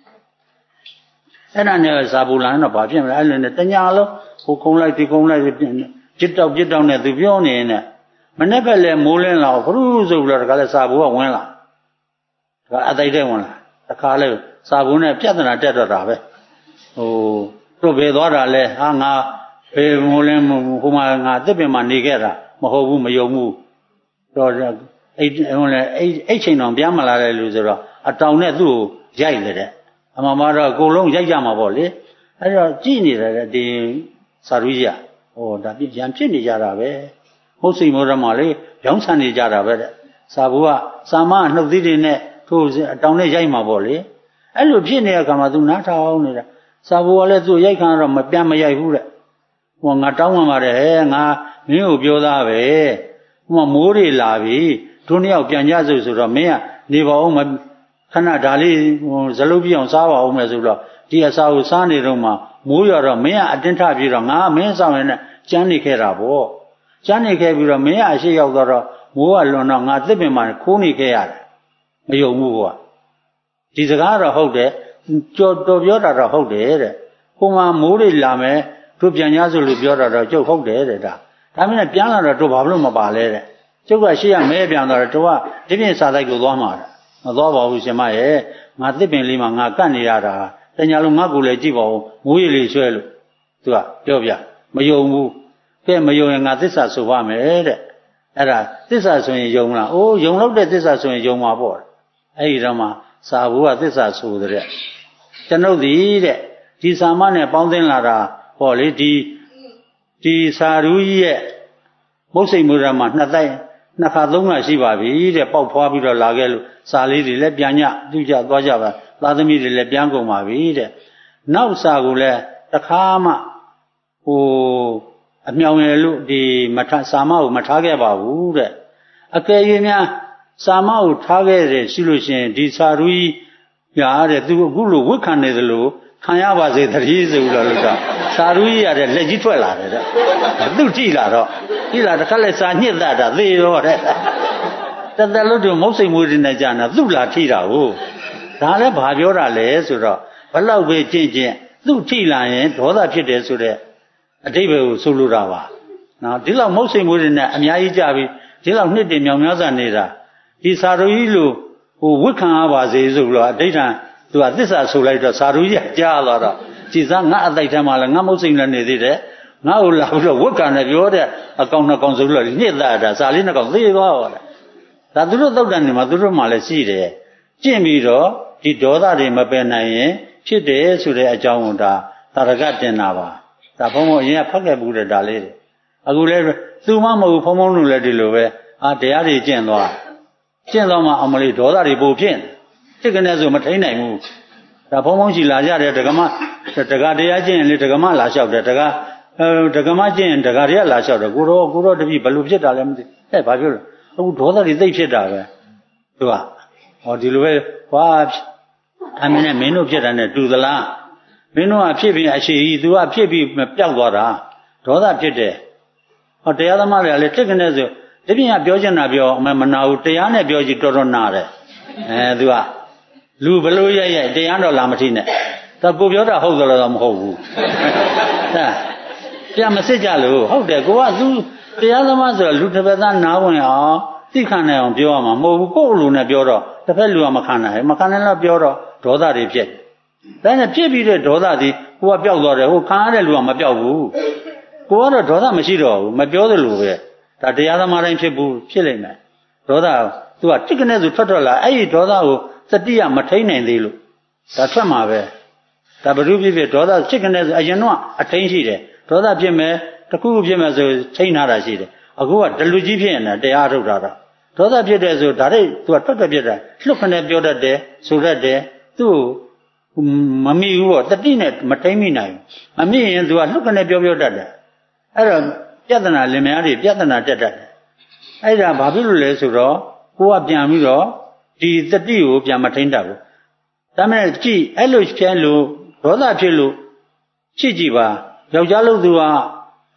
အဲ့ဒါနဲ့စာဘူးလာရင်တော့ဘာဖြစ်မလဲအဲ့လိုနဲ့တညာလုံးဟိုကုန်းလိုက်ဒီကုန်းလိုက်จิตတောက်จิตတောက်နဲ့သူပြောနေနေမနေ့ကလည်းမိုးလင်းလာဘုရုဆိုပြီးတော့တခါလဲစာဘူးကဝင်လာတခါအသိတဲ့ဝင်လာတခါလဲစာဘူးနဲ့ပြဿနာတက်တော့တာပဲဟိုတို့ဘယ်သွားတာလဲဟာငါဘယ်မိုးလင်းဟိုမှာငါတစ်ပင်မှာနေခဲ့တာမဟုတ်ဘူးမယုံဘူးတော့အဲ့ဟိုလဲအဲ့အဲ့ချိန်တော်ပြန်မလာတဲ့လူဆိုတော့အတောင်နဲ့သူ့ကိုရိုက်လေတဲ့အမှန်မှာတော့အကုန်လုံးရိုက်ကြမှာပေါ့လေအဲ့တော့ကြည်နေတယ်ဒီစာရူးကြီးကဟောဒါပြရန်ဖြစ်နေကြတာပဲဟုတ်စိတ်မောရမှာလေရောင်းဆန်နေကြတာပဲတဲ့စာဘူးကစာမနှုတ်သီးတွေနဲ့ထိုးအတောင်နဲ့ရိုက်မှာပေါ့လေအဲ့လိုဖြစ်နေတဲ့အခါမှာသူနားထောင်နေတာစာဘူးကလည်းသူ့ရိုက်ခံတော့မပြန်မရိုက်ဘူးတဲ့ဟောငါတောင်းမှပါတယ်ဟဲ့ငါမင်းကိုပြောသားပဲဟိုမိုးတွေလာပြီတို့နှစ်ယောက်ပြန်ကြစို့ဆိုတော့မင်းကနေပါဦးမခဏဒါလေးဟိုဇလုံးပြအောင်စားပါဦးမယ်ဆိုတော့ဒီအစာကိုစားနေတော့မှမိုးရတော့မင်းကအတင်းထပြီးတော့ငါမင်းဆောင်ရင်နဲ့ကျန်းနေခဲ့တာပေါ့ကျန်းနေခဲ့ပြီးတော့မင်းကအရှိရောက်တော့မိုးကလွန်တော့ငါသစ်ပင်မှာခိုးနေခဲ့ရတယ်မယုံဘူးကွာဒီစကားတော့ဟုတ်တယ်ကြော်တော်ပြောတာတော့ဟုတ်တယ်တဲ့ဟိုမှာမိုးတွေလာမယ်တို့ပြန်ကြစို့လို့ပြောတာတော့ကျုပ်ဟုတ်တယ်တဲ့ဒါဒါမင်းနဲ့ပြန်လာတော့တို့ဘာလို့မပါလဲတဲ့ကျုပ်ကရှေ့ကမဲပြန်သွားတော့တို့ကဒီပြင်စာတိုက်ကိုသွားမှာတဲ့မသွားပါဘူးရှင်မရဲ့ငါသစ်ပင်လေးမှာငါကတ်နေရတာတညာလုံးငါ့ကိုလည်းကြည့်ပါဦးမိုးရည်လေးဆွဲလို့သူကပြောပြမယုံဘူးကဲမယုံရင်ငါသစ္စာဆိုပါမယ်တဲ့အဲ့ဒါသစ္စာဆိုရင်ယုံလားအိုးယုံလို့တဲ့သစ္စာဆိုရင်ယုံမှာပေါ့အဲ့ဒီတော့မှစာဘူးကသစ္စာဆိုတဲ့ကျွန်ုပ်ဒီတဲ့ဒီစာမနဲ့ပေါင်းသင်းလာတာဟောလေဒီဒီစာရူးကြီးရဲ့မုတ်စိတ်မူရမှာနှစ်တိုက်နှစ်ခါသုံးခါရှိပါပြီတဲ့ပေါက်ဖွားပြီးတော့လာခဲ့လို့စာလေးတွေလည်းပြန်ညသူကြသွားကြပါသားသမီးတွေလည်းပြန်ကုန်ပါပြီတဲ့နောက်စာကိုလည်းတစ်ခါမှဟိုအမြောင်ရယ်လို့ဒီမထစာမကိုမထားခဲ့ပါဘူးတဲ့အကယ်၍များစာမကိုထားခဲ့တယ်ရှိလို့ရှိရင်ဒီစာရူးကြီးရာတဲ့သူအခုလိုဝတ်ခံနေသလိုခံရပါစေတည်းဆိုလို့လို့ကစာရူးကြီးရတဲ့လက်ကြီးထွက်လာတယ်တဲ့သူ့ကြည့်လာတော့ကြည့်လာတစ်ခါလဲစာညှစ်တတ်တာသေတော့တဲ့တသက်လို့တို့မုတ်စိတ်မွေးနေကြတာသူ့လာထိတာဟုတ်ဒါလည်းဘာပြောတာလဲဆိုတော့ဘလောက်ပဲကြင့်ကြင့်သူ့ထိလာရင်ဒေါသဖြစ်တယ်ဆိုတဲ့အတိပ္ပယ်ကိုဆိုလိုတာပါနော်ဒီလောက်မုတ်စိတ်မွေးနေအများကြီးကြပြီဒီလောက်နှစ်တင်မြောင်များစွာနေတာဒီစာရူးကြီးလိုဟိုဝတ်ခံရပါစေဆိုပြီးတော့အဋ္ဌံသူကသစ္စာဆိုလိုက်တော့စာရူးကြီးကြားလာတော့ကြည်စားငါအတိုက်ထဲမှာလည်းငါမုတ်စိတ်လည်းနေသေးတယ်ငါ့ကိုလာပြီးတော့ဝတ်ခံတယ်ပြောတဲ့အကောင်နှစ်ကောင်ဆိုလို့ညစ်တာတာစာလေးနှစ်ကောင်သေသွားပါလားဒါသူတို့သုတ်တန်နေမှာသူတို့မှလည်းရှိတယ်ကျင့်ပြီးတော့ဒီဒေါသတွေမပယ်နိုင်ရင်ဖြစ်တယ်ဆိုတဲ့အကြောင်းကိုဒါသာရကတင်တာပါဒါဘုံဘုံအရင်ကဖတ်ခဲ့ဘူးတဲ့ဒါလေးတွေအခုလည်းသူမှမဟုတ်ဘုံဘုံတို့လည်းဒီလိုပဲအာတရားတွေကျင့်သွားကျင့်သွားမှအမလေးဒေါသတွေပိုဖြစ်စိတ်ကနေဆိုမထိန်နိုင်ဘူးဒါဘုံဘုံရှိလာကြတယ်ဒကမဒကာတရားကျင့်ရင်လေဒကမလာလျှောက်တယ်ဒကာဒကမကျင့်ရင်ဒကာတွေကလာလျှောက်တယ်ကိုတော့ကိုတော့တပည့်ဘယ်လိုဖြစ်တာလဲမသိအဲဘာပြောလဲအခုဒေါသတွေသိဖြစ်တာပဲသူကဟောဒီလိုပဲဘာအမင်းနဲ့မင်းတို့ဖြစ်တာနဲ့တူသလားမင်းတို့ကဖြစ်ပြီးအရှိကြီးသူကဖြစ်ပြီးပျောက်သွားတာဒေါသဖြစ်တယ်ဟောတရားသမားတွေကလည်းတစ်ကနေဆိုတပည့်ကပြောချင်တာပြောအမမနာဘူးတရားနဲ့ပြောကြည့်တော်တော်နာတယ်အဲသူကလူဘလို့ရိုက်ရိုက်တရားတော်လာမထိနဲ့ဒါကိုပြောတာဟုတ်သလားတော့မဟုတ်ဘူးဟာပြန်မစစ်ကြလို့ဟုတ်တယ်ကိုကသူတရားသမားဆိုတော့လူတစ်ပတ်သားနားဝင်အောင်သိခံနိုင်အောင်ပြောရမှာမဟုတ်ဘူးကိုယ့်လူနဲ့ပြောတော့တစ်ဖက်လူကမခံနိုင်မခံနိုင်တော့ပြောတော့ဒေါသတွေဖြစ်ဒါနဲ့ဖြစ်ပြီးတဲ့ဒေါသသည်ကိုကပျောက်သွားတယ်ဟိုခံရတဲ့လူကမပျောက်ဘူးကိုကတော့ဒေါသမရှိတော့ဘူးမပြောသလိုပဲဒါတရားသမားတိုင်းဖြစ်ဘူးဖြစ်လိမ့်မယ်ဒေါသသူကတစ်ကနေဆိုထွက်ထွက်လာအဲ့ဒီဒေါသကိုစတိရမထိန်နိုင်သေးလို့ဒါထွက်မှာပဲဒါဘုရုဖြစ်ဖြစ်ဒေါသတစ်ကနေဆိုအရင်တော့အထိန်ရှိတယ်ဒေါသဖြစ်မယ်တခုခုဖြစ်မယ်ဆိုထိန်ထားတာရှိတယ်အခုကဒလူကြီးဖြစ်ရင်တရားထုတ်တာတော့ဒေါသဖြစ်တယ်ဆိုဒါတွေသူကထွက်ထွက်ဖြစ်တာလှုပ်ခနဲ့ပြောတတ်တယ်ဆိုတတ်တယ်သူ့မမိဘူးပေါ့တတိနဲ့မထိန်မိနိုင်ဘူးမမိရင်သူကလှုပ်ခနဲ့ပြောပြောတတ်တယ်အဲ့တော့ပြဿနာလင်မယားတွေပြဿနာတက်တတ်တယ်အဲ့ဒါဘာဖြစ်လို့လဲဆိုတော့ကိုကပြန်ပြီးတော့ဒီတတိကိုပြန်မထိန်တတ်ဘူးဒါမဲ့ကြည့်အဲ့လိုဖြစ်လို့ဒေါသဖြစ်လို့ချစ်ကြည့်ပါယောက်ျားလို့သူက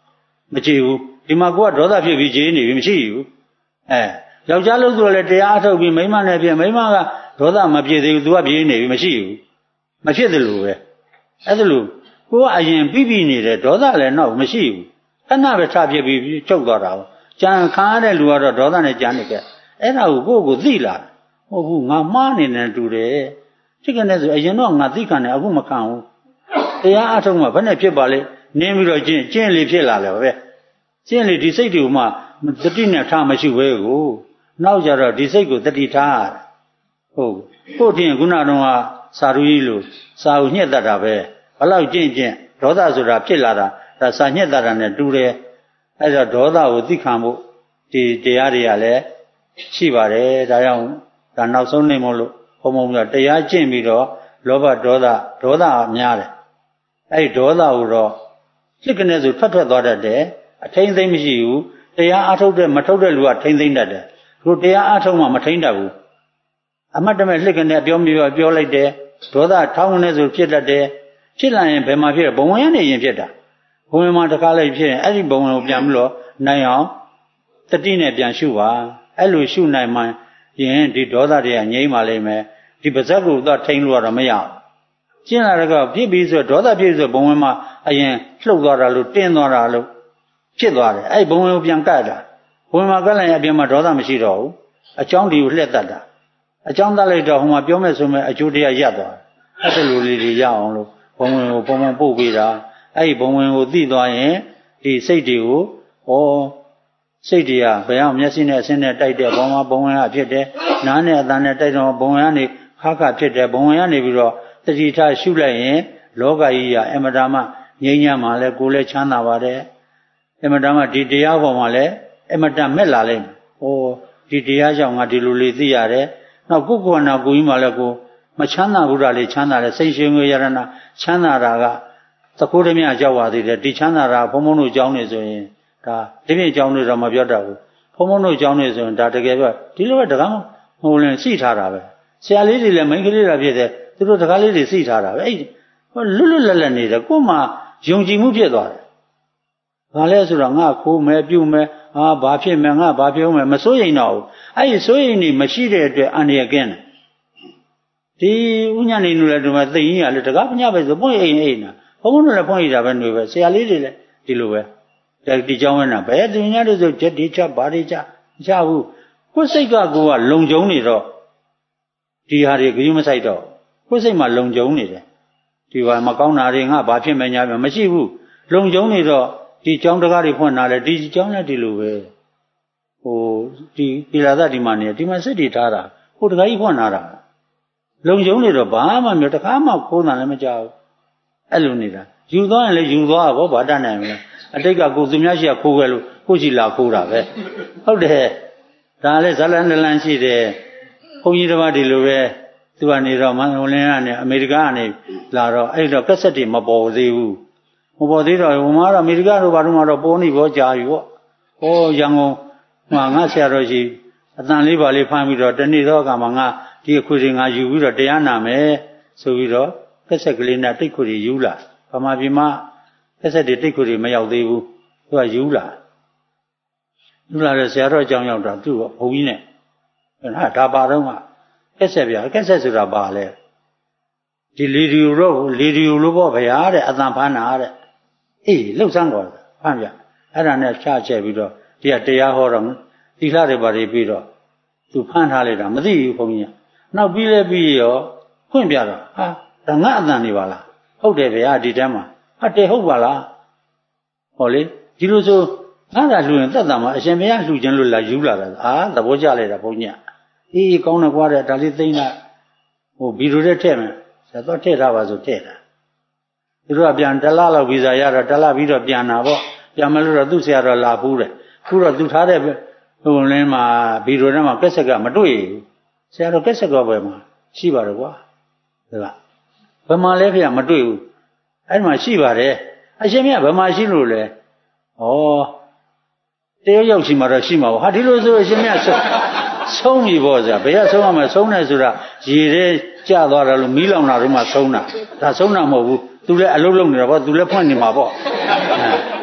မကြည့်ဘူးဒီမှာကိုကဒေါသဖြစ်ပြီးကြေးနေပြီမရှိဘူးအဲယောက်ျားလို့ဆိုလည်းတရားအထုတ်ပြီးမိန်းမနဲ့ဖြစ်မိန်းမကဒေါသမဖြစ်သေးဘူး तू ကပြေးနေပြီမရှိဘူးမဖြစ်သလိုပဲအဲ့ဒါလို့ကိုကအရင်ပြီးပြီးနေတယ်ဒေါသလည်းတော့မရှိဘူးခဏပဲထဖြစ်ပြီးချုပ်သွားတာကြံခါရတဲ့လူကတော့ဒေါသနဲ့ကြံနေကြအဲ့ဒါကိုကိုကိုသိလာဟုတ်ဘူးငါမှားနေတယ်တူတယ်ဖြစ်ကနေဆိုအရင်တော့ငါသိခံတယ်အခုမခံဘူးတရားအထုတ်မှဘယ်နဲ့ဖြစ်ပါလဲနင်းပြီးတော့ကျင့်ကျင့်လေဖြစ်လာတယ်ပဲကျင့်လေဒီစိတ်တွေကိုမှတတိနဲ့ထားမရှိဘဲကိုနောက်ကြတော့ဒီစိတ်ကိုတတိထားဟုတ်ကို့တင်ခုနကတော့စာရူကြီးလို့စာကိုညှက်တတ်တာပဲဘလောက်ကျင့်ကျင့်ဒေါသဆိုတာဖြစ်လာတာဒါစာညှက်တတ်တာနဲ့တူတယ်အဲ့တော့ဒေါသကိုသိခံဖို့ဒီတရားတွေကလည်းရှိပါတယ်ဒါကြောင့်ဒါနောက်ဆုံးနေမို့လို့ဘုံဘုံကတရားကျင့်ပြီးတော့လောဘဒေါသဒေါသများတယ်အဲ့ဒီဒေါသကိုတော့စိတ်ကနေဆိုထွက်ထွက်သွားတတ်တယ်အထိမ့်သိမ့်မရှိဘူးတရားအထုတ်တဲ့မထုတ်တဲ့လူကထိမ့်သိမ့်တတ်တယ်သူတရားအထုတ်မှမထိမ့်တတ်ဘူးအမတ်တမဲ့လှစ်ကနေပြောပြောပြောလိုက်တယ်ဒေါသထောင်းနေဆိုဖြစ်တတ်တယ်ဖြစ်လာရင်ဘယ်မှာဖြစ်ဘုံဝင်ကနေရင်ဖြစ်တာဘုံဝင်မှာတကားလိုက်ဖြစ်ရင်အဲ့ဒီဘုံဝင်ကိုပြန်ပြီးတော့နိုင်အောင်တတိနဲ့ပြန်ရှုပါအဲ့လိုရှုနိုင်မှရင်ဒီဒေါသတွေကငြိမ်းပါလိမ့်မယ်ဒီပါဇက်ကိုတော့ထိမ့်လို့တော့မရဘူးကျင့်လာတော့ပြစ်ပြီးဆိုဒေါသပြည့်ဆိုဘုံဝင်မှာအရင်လှုပ်သွားတာလို့တင်းသွားတာလို့ဖြစ်သွားတယ်အဲ့ဘုံဝင်ကိုပြန်ကတ်တာဘုံဝင်မှာကတ်လိုက်ရင်အပြင်မှာဒေါသမရှိတော့ဘူးအကြောင်းဒီကိုလှည့်တတ်တာအကြောင်းတက်လိုက်တော့ဟိုမှာပြောမဲ့ဆိုမဲ့အကျိုးတရားရပ်သွားအဲ့ဒါလိုလေးတွေရအောင်လို့ဘုံဝင်ကိုပုံပုံပို့ပေးတာအဲ့ဒီဘုံဝင်ကိုသိသွားရင်ဒီစိတ်တွေကိုဩစိတ်တွေကဘယ်အောင်မျက်စိနဲ့အဆင်းနဲ့တိုက်တဲ့ဘုံမှာဘုံဝင်ကဖြစ်တယ်နားနဲ့အသံနဲ့တိုက်တော့ဘုံဝင်ကနေခါခါဖြစ်တယ်ဘုံဝင်ကနေပြီးတော့တတိထားရှုလိုက်ရင်လောကကြီးကအမတမငြိမ်းချမ်းမှလည်းကိုယ်လည်းချမ်းသာပါတယ်အမတမဒီတရားပေါ်မှာလည်းအမတမက်လာလိမ့်မယ်ဩဒီတရားကြောင့်ငါဒီလိုလေးသိရတယ်နောက်ကိုယ်ကိုယ်နာကိုယ်ကြီးမှလည်းကိုမချမ်းသာဘူးတာလေးချမ်းသာတယ်စိတ်ရှင်ငွေရတနာချမ်းသာတာကသခိုးဓမြကြောက်ပါသေးတယ်ဒီချမ်းသာတာဘုံဘုံတို့ကြောင်းနေဆိုရင်ဒါဒီပြည့်ကြောင်းနေတော့မပြောတတ်ဘူးဘုံဘုံတို့ကြောင်းနေဆိုရင်ဒါတကယ်ပဲဒီလိုပဲတကားမဟုတ်ရင်စိထားတာပဲဆရာလေးတွေလည်းမိန်းကလေးတွေဖြစ်တယ်သူတို့တကားလေးတွေစိထားတာပဲအဲ့လွတ်လွတ်လပ်လပ်နေတယ်ကို့မှာယုံကြည်မှုဖြစ်သွားတယ်ဘာလဲဆိုတော့ငါခိုးမယ်ပြုမယ်ဟာဘာဖြစ်မယ်ငါဘာပြောမယ်မစိုးရိမ်တော့ဘူးအဲ့ဒီစိုးရိမ်နေမရှိတဲ့အတွက်အန္တရာယ်ကင်းတယ်ဒီဥညာနေလို့လည်းဒီမှာသိရင်ရလေတကားပညာပဲဆိုပွင့်အိမ်အိမ်နာဘုံဘုံတို့လည်းဖွင့်ရတာပဲຫນွေပဲဆရာလေးတွေလည်းဒီလိုပဲဒီเจ้าဝင်တာဘယ်တင်ညာတို့ဆိုချက်ဒီချက်ဘာတွေချမချဘူးကိုယ်စိတ်ကကိုကလုံခြုံနေတော့ဒီဟာတွေဂရုမစိုက်တော့ကိုယ်စိတ်မှာလုံခြုံနေတယ်ဒီဘာမကောင်းတာတွေငါဘာဖြစ်မညာမရှိဘူးလုံခြုံနေတော့ဒီเจ้าတကားတွေဖွင့်လာတယ်ဒီเจ้าလည်းဒီလိုပဲဟိုဒီဒီလာသဒီမှာနေဒီမှာစိတ်တွေထားတာဟိုတကားကြီးဖွင့်လာတာလုံခြုံနေတော့ဘာမှမျိုးတခါမှခိုးတာလည်းမကြောက်အဲ့လိုနေတာယူသွားရင်လည်းယူသွားဘောဘာတတ်နိုင်မလဲအတိတ်ကကိုသူများရှိကခိုးခဲ့လို့ကိုရှိလာခိုးတာပဲဟုတ်တယ်ဒါလည်းဇလန်နလန်ရှိတယ်ဘုန်းကြီးတစ်ပါးဒီလိုပဲသူကနေတော့မန္တလေးကနေအမေရိကကနေလာတော့အဲ့တော့ကက်ဆက်တွေမပေါ်သေးဘူးမပေါ်သေးတော့ဟိုမှာတော့အမေရိကတို့ဘာလို့မှတော့ပေါ်နေဘောကြာပြီပေါ့ဟောရန်ကုန်မှာငါဆရာတော်ရှိအတန်လေးပါလေးဖမ်းပြီးတော့တနေ့တော့ကမှငါဒီအခွေတွေငါယူပြီးတော့တရားနာမယ်ဆိုပြီးတော့ကက်ဆက်ကလေးနဲ့တိတ်ခွေတွေယူလာဗမာပြည်မှာကက်ဆက်တွေတိတ်ခွေတွေမရောက်သေးဘူးသူကယူလာယူလာတဲ့ဆရာတော်အကြောင်းရောက်တာသူ့ဘုံကြီးနဲ့ဟာဒါပါတော့ကကက်ဆက်ပြကက်ဆက်ဆိုတာပါလဲဒီလီဒီယိုတော့လီဒီယိုလို့ပေါ့ဗျာတဲ့အတန်ဖမ်းတာတဲ့အေးလှုပ်ဆန်းတော့ဖမ်းပြအဲ့ဒါနဲ့ချချက်ပြီးတော့ဒီကတရားဟောတော့သီလတွေပါတွေပြီးတော့သူဖမ်းထားလိုက်တာမသိဘူးဘုံကြီးကနောက်ပြီးလဲပြီးရောဖွင့်ပြတော့ဟာဒါငါအတန်နေပါလားဟုတ်တယ်ဗျာဒီတန်းမှာဟာတယ်ဟုတ်ပါလားဟောလေဒီလိုဆိုငါသာလှူရင်သက်တာမှာအရှင်ဘုရားလှူခြင်းလို့လာယူလာတာအာသဘောကျလိုက်တာဘုန်းကြီးအေးကောင်းတယ်ကွာတဲ့ဒါလေးသိမ့်တာဟိုဗီဒီယိုနဲ့ထည့်မယ်ဇာတော့ထည့်ထားပါဆိုထည့်တာသူတို့ကပြန်တလားလောက်ဗီဇာရတော့တလားပြီးတော့ပြန်တာပေါ့ပြန်မလို့တော့သူ့ဆရာတော်လာဘူးတဲ့ခုတော့သူထားတဲ့ဟိုလင်းမှာဗီဒီယိုထဲမှာကက်ဆက်ကမတွေ့ဘူးဆရာတော်ကက်ဆက်ကဘယ်မှာရှိပါတော့ကွာဒါကဘယ်မှာလဲဖေမတွေ့ဘူးအဲ့ဒီမှာရှိပါတယ်အရှင်မြတ်ဘယ်မှာရှိလို့လဲဩတယောက်ယောက်ရှိမှာတော့ရှိမှာပေါ့ဟာဒီလိုဆိုအရှင်မြတ်ဆုံးဆုံးပြီပေါ့ဗျာဘယ်ကဆုံးရမလဲဆုံးတယ်ဆိုတာရေထဲကျသွားတယ်လို့မီးလောင်တာတော့မှဆုံးတာဒါဆုံးတာမဟုတ်ဘူးသူလည်းအလုံးလုံးနေတာပေါ့သူလည်းဖွင့်နေမှာပေါ့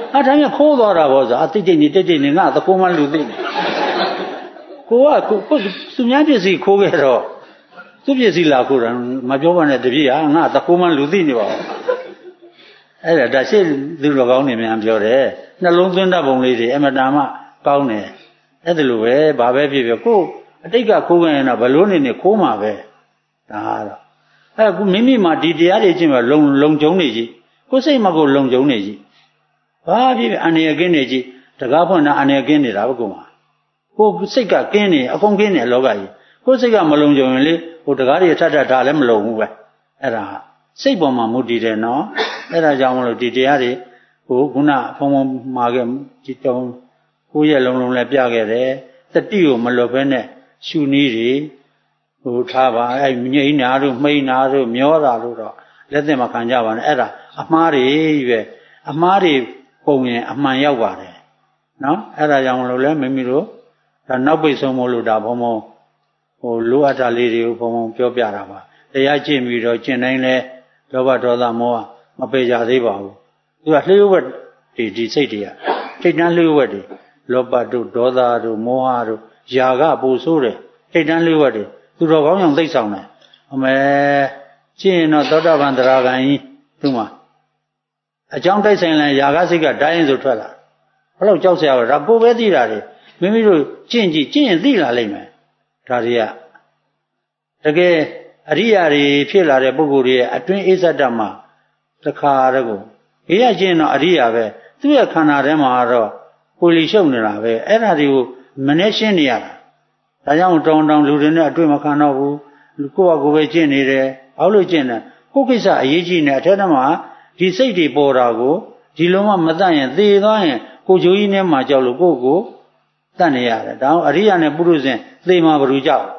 အထိုင်ကခိုးသွားတာပေါ့ဆိုအတိတ်တိတ်နေတိတ်တိတ်နေငါသကိုးမှလူသိနေကိုကကိုသူများပစ္စည်းခိုးခဲ့တော့သူပစ္စည်းလာခိုးတာမပြောပါနဲ့တပြည့်ဟာငါသကိုးမှလူသိနေပါဘူးအဲ့ဒါဒါရှိသူတော်ကောင်းနေများပြောတယ်နှလုံးသွင်းတတ်ပုံလေးတွေအမတန်မှကောင်းတယ်အဲ့ဒါလိုပဲဘာပဲဖြစ်ဖြစ်ကိုအတိတ်ကခိုးခဲ့ရင်တော့ဘလို့နေနေခိုးမှာပဲဒါတော့အဲ့ကမိမိမှာဒီတရားတွေချင်းပဲလုံလုံကျုံနေကြီးကိုစိတ်မှာကိုလုံကျုံနေကြီးဘာဖြစ်ဖြစ်အန္တရာယ်ကင်းနေကြီးတကားဖွင့်တာအန္တရာယ်ကင်းနေတာဘုကောင်မှာကိုစိတ်ကကင်းနေအကုန်ကင်းနေလောကကြီးကိုစိတ်ကမလုံကျုံရင်လေဟိုတကားတွေထပ်ထပ်ထားလည်းမလုံဘူးပဲအဲ့ဒါစိတ်ပေါ်မှာမူတည်တယ်နော်အဲ့ဒါကြောင့်မလို့ဒီတရားတွေဟိုခုနဖုံဖုံမှာခဲ့ဒီတုံးကိုရဲ့လုံးလုံးလည်းပြခဲ့တယ်တတိကိုမလွတ်ဘဲနဲ့ရှုနည်းတွေဟိုထားပါအဲ့ငိမ့်နာတို့မှိန်နာတို့မျောတာတို့တော့လက်သင့်မခံကြပါနဲ့အဲ့ဒါအမှားတွေပဲအမှားတွေပုံရင်အမှန်ရောက်ပါတယ်နော်အဲ့ဒါကြောင့်မလို့လဲမိမိတို့ဒါနောက်ပိတ်ဆုံးမလို့ဒါဘုံဘုံဟိုလိုအပ်တာလေးတွေကိုဘုံဘုံပြောပြတာပါတရားကျင့်ပြီးတော့ကျင့်တိုင်းလဲလောဘဒေါသမောဟမပေကြသေးပါဘူးသူကလျှို့ဝှက်ဒီဒီစိတ်တွေကထိတ်တန်းလျှို့ဝှက်တွေလောဘတို့ဒေါသတို့မောဟတို့ຢာကပူဆိုးတယ်ထိတ်တန်းလျှို့ဝှက်တွေသူတော်ကောင်းအောင်သိဆောင်တယ်အမေကျင့်ရင်တော့သောတာပန်တရားခံကြီးသူ့မှာအကြောင်းတိုက်ဆိုင်လဲຢာကစိတ်ကတိုင်းဆိုထွက်လာဘလို့ကြောက်စရာဒါကိုပဲသိတာတွေမိမိတို့ကျင့်ကြည့်ကျင့်ရင်သိလာလိမ့်မယ်ဒါတွေကတကယ်အရိယာတွေဖြစ်လာတဲ့ပုဂ္ဂိုလ်တွေရဲ့အတွင်းအိဇ္ဇတမှာတစ်ခါတည်းကိုဘေးရကျင့်တော့အရိယာပဲသူ့ရဲ့ခန္ဓာထဲမှာတော့ကိုလီရှုပ်နေတာပဲအဲ့ဒါတွေကိုမနှဲရှင်းနေရတာဒါကြောင့်တောင်းတောင်းလူတွေနဲ့အတွေ့မခံတော့ဘူးကိုယ့်ဟာကိုယ်ပဲကျင့်နေတယ်ဘာလို့ကျင့်လဲကိုယ်ကိစ္စအရေးကြီးနေအထက်ထဲမှာဒီစိတ်တွေပေါ်တာကိုဒီလုံးဝမတတ်ရင်သေသွားရင်ကိုဂျိုးကြီးနဲ့မှကြောက်လို့ကိုယ့်ကိုတတ်နေရတယ်ဒါအောင်အရိယာနဲ့ပုရုဇဉ်သေမှာဘယ်လိုကြောက်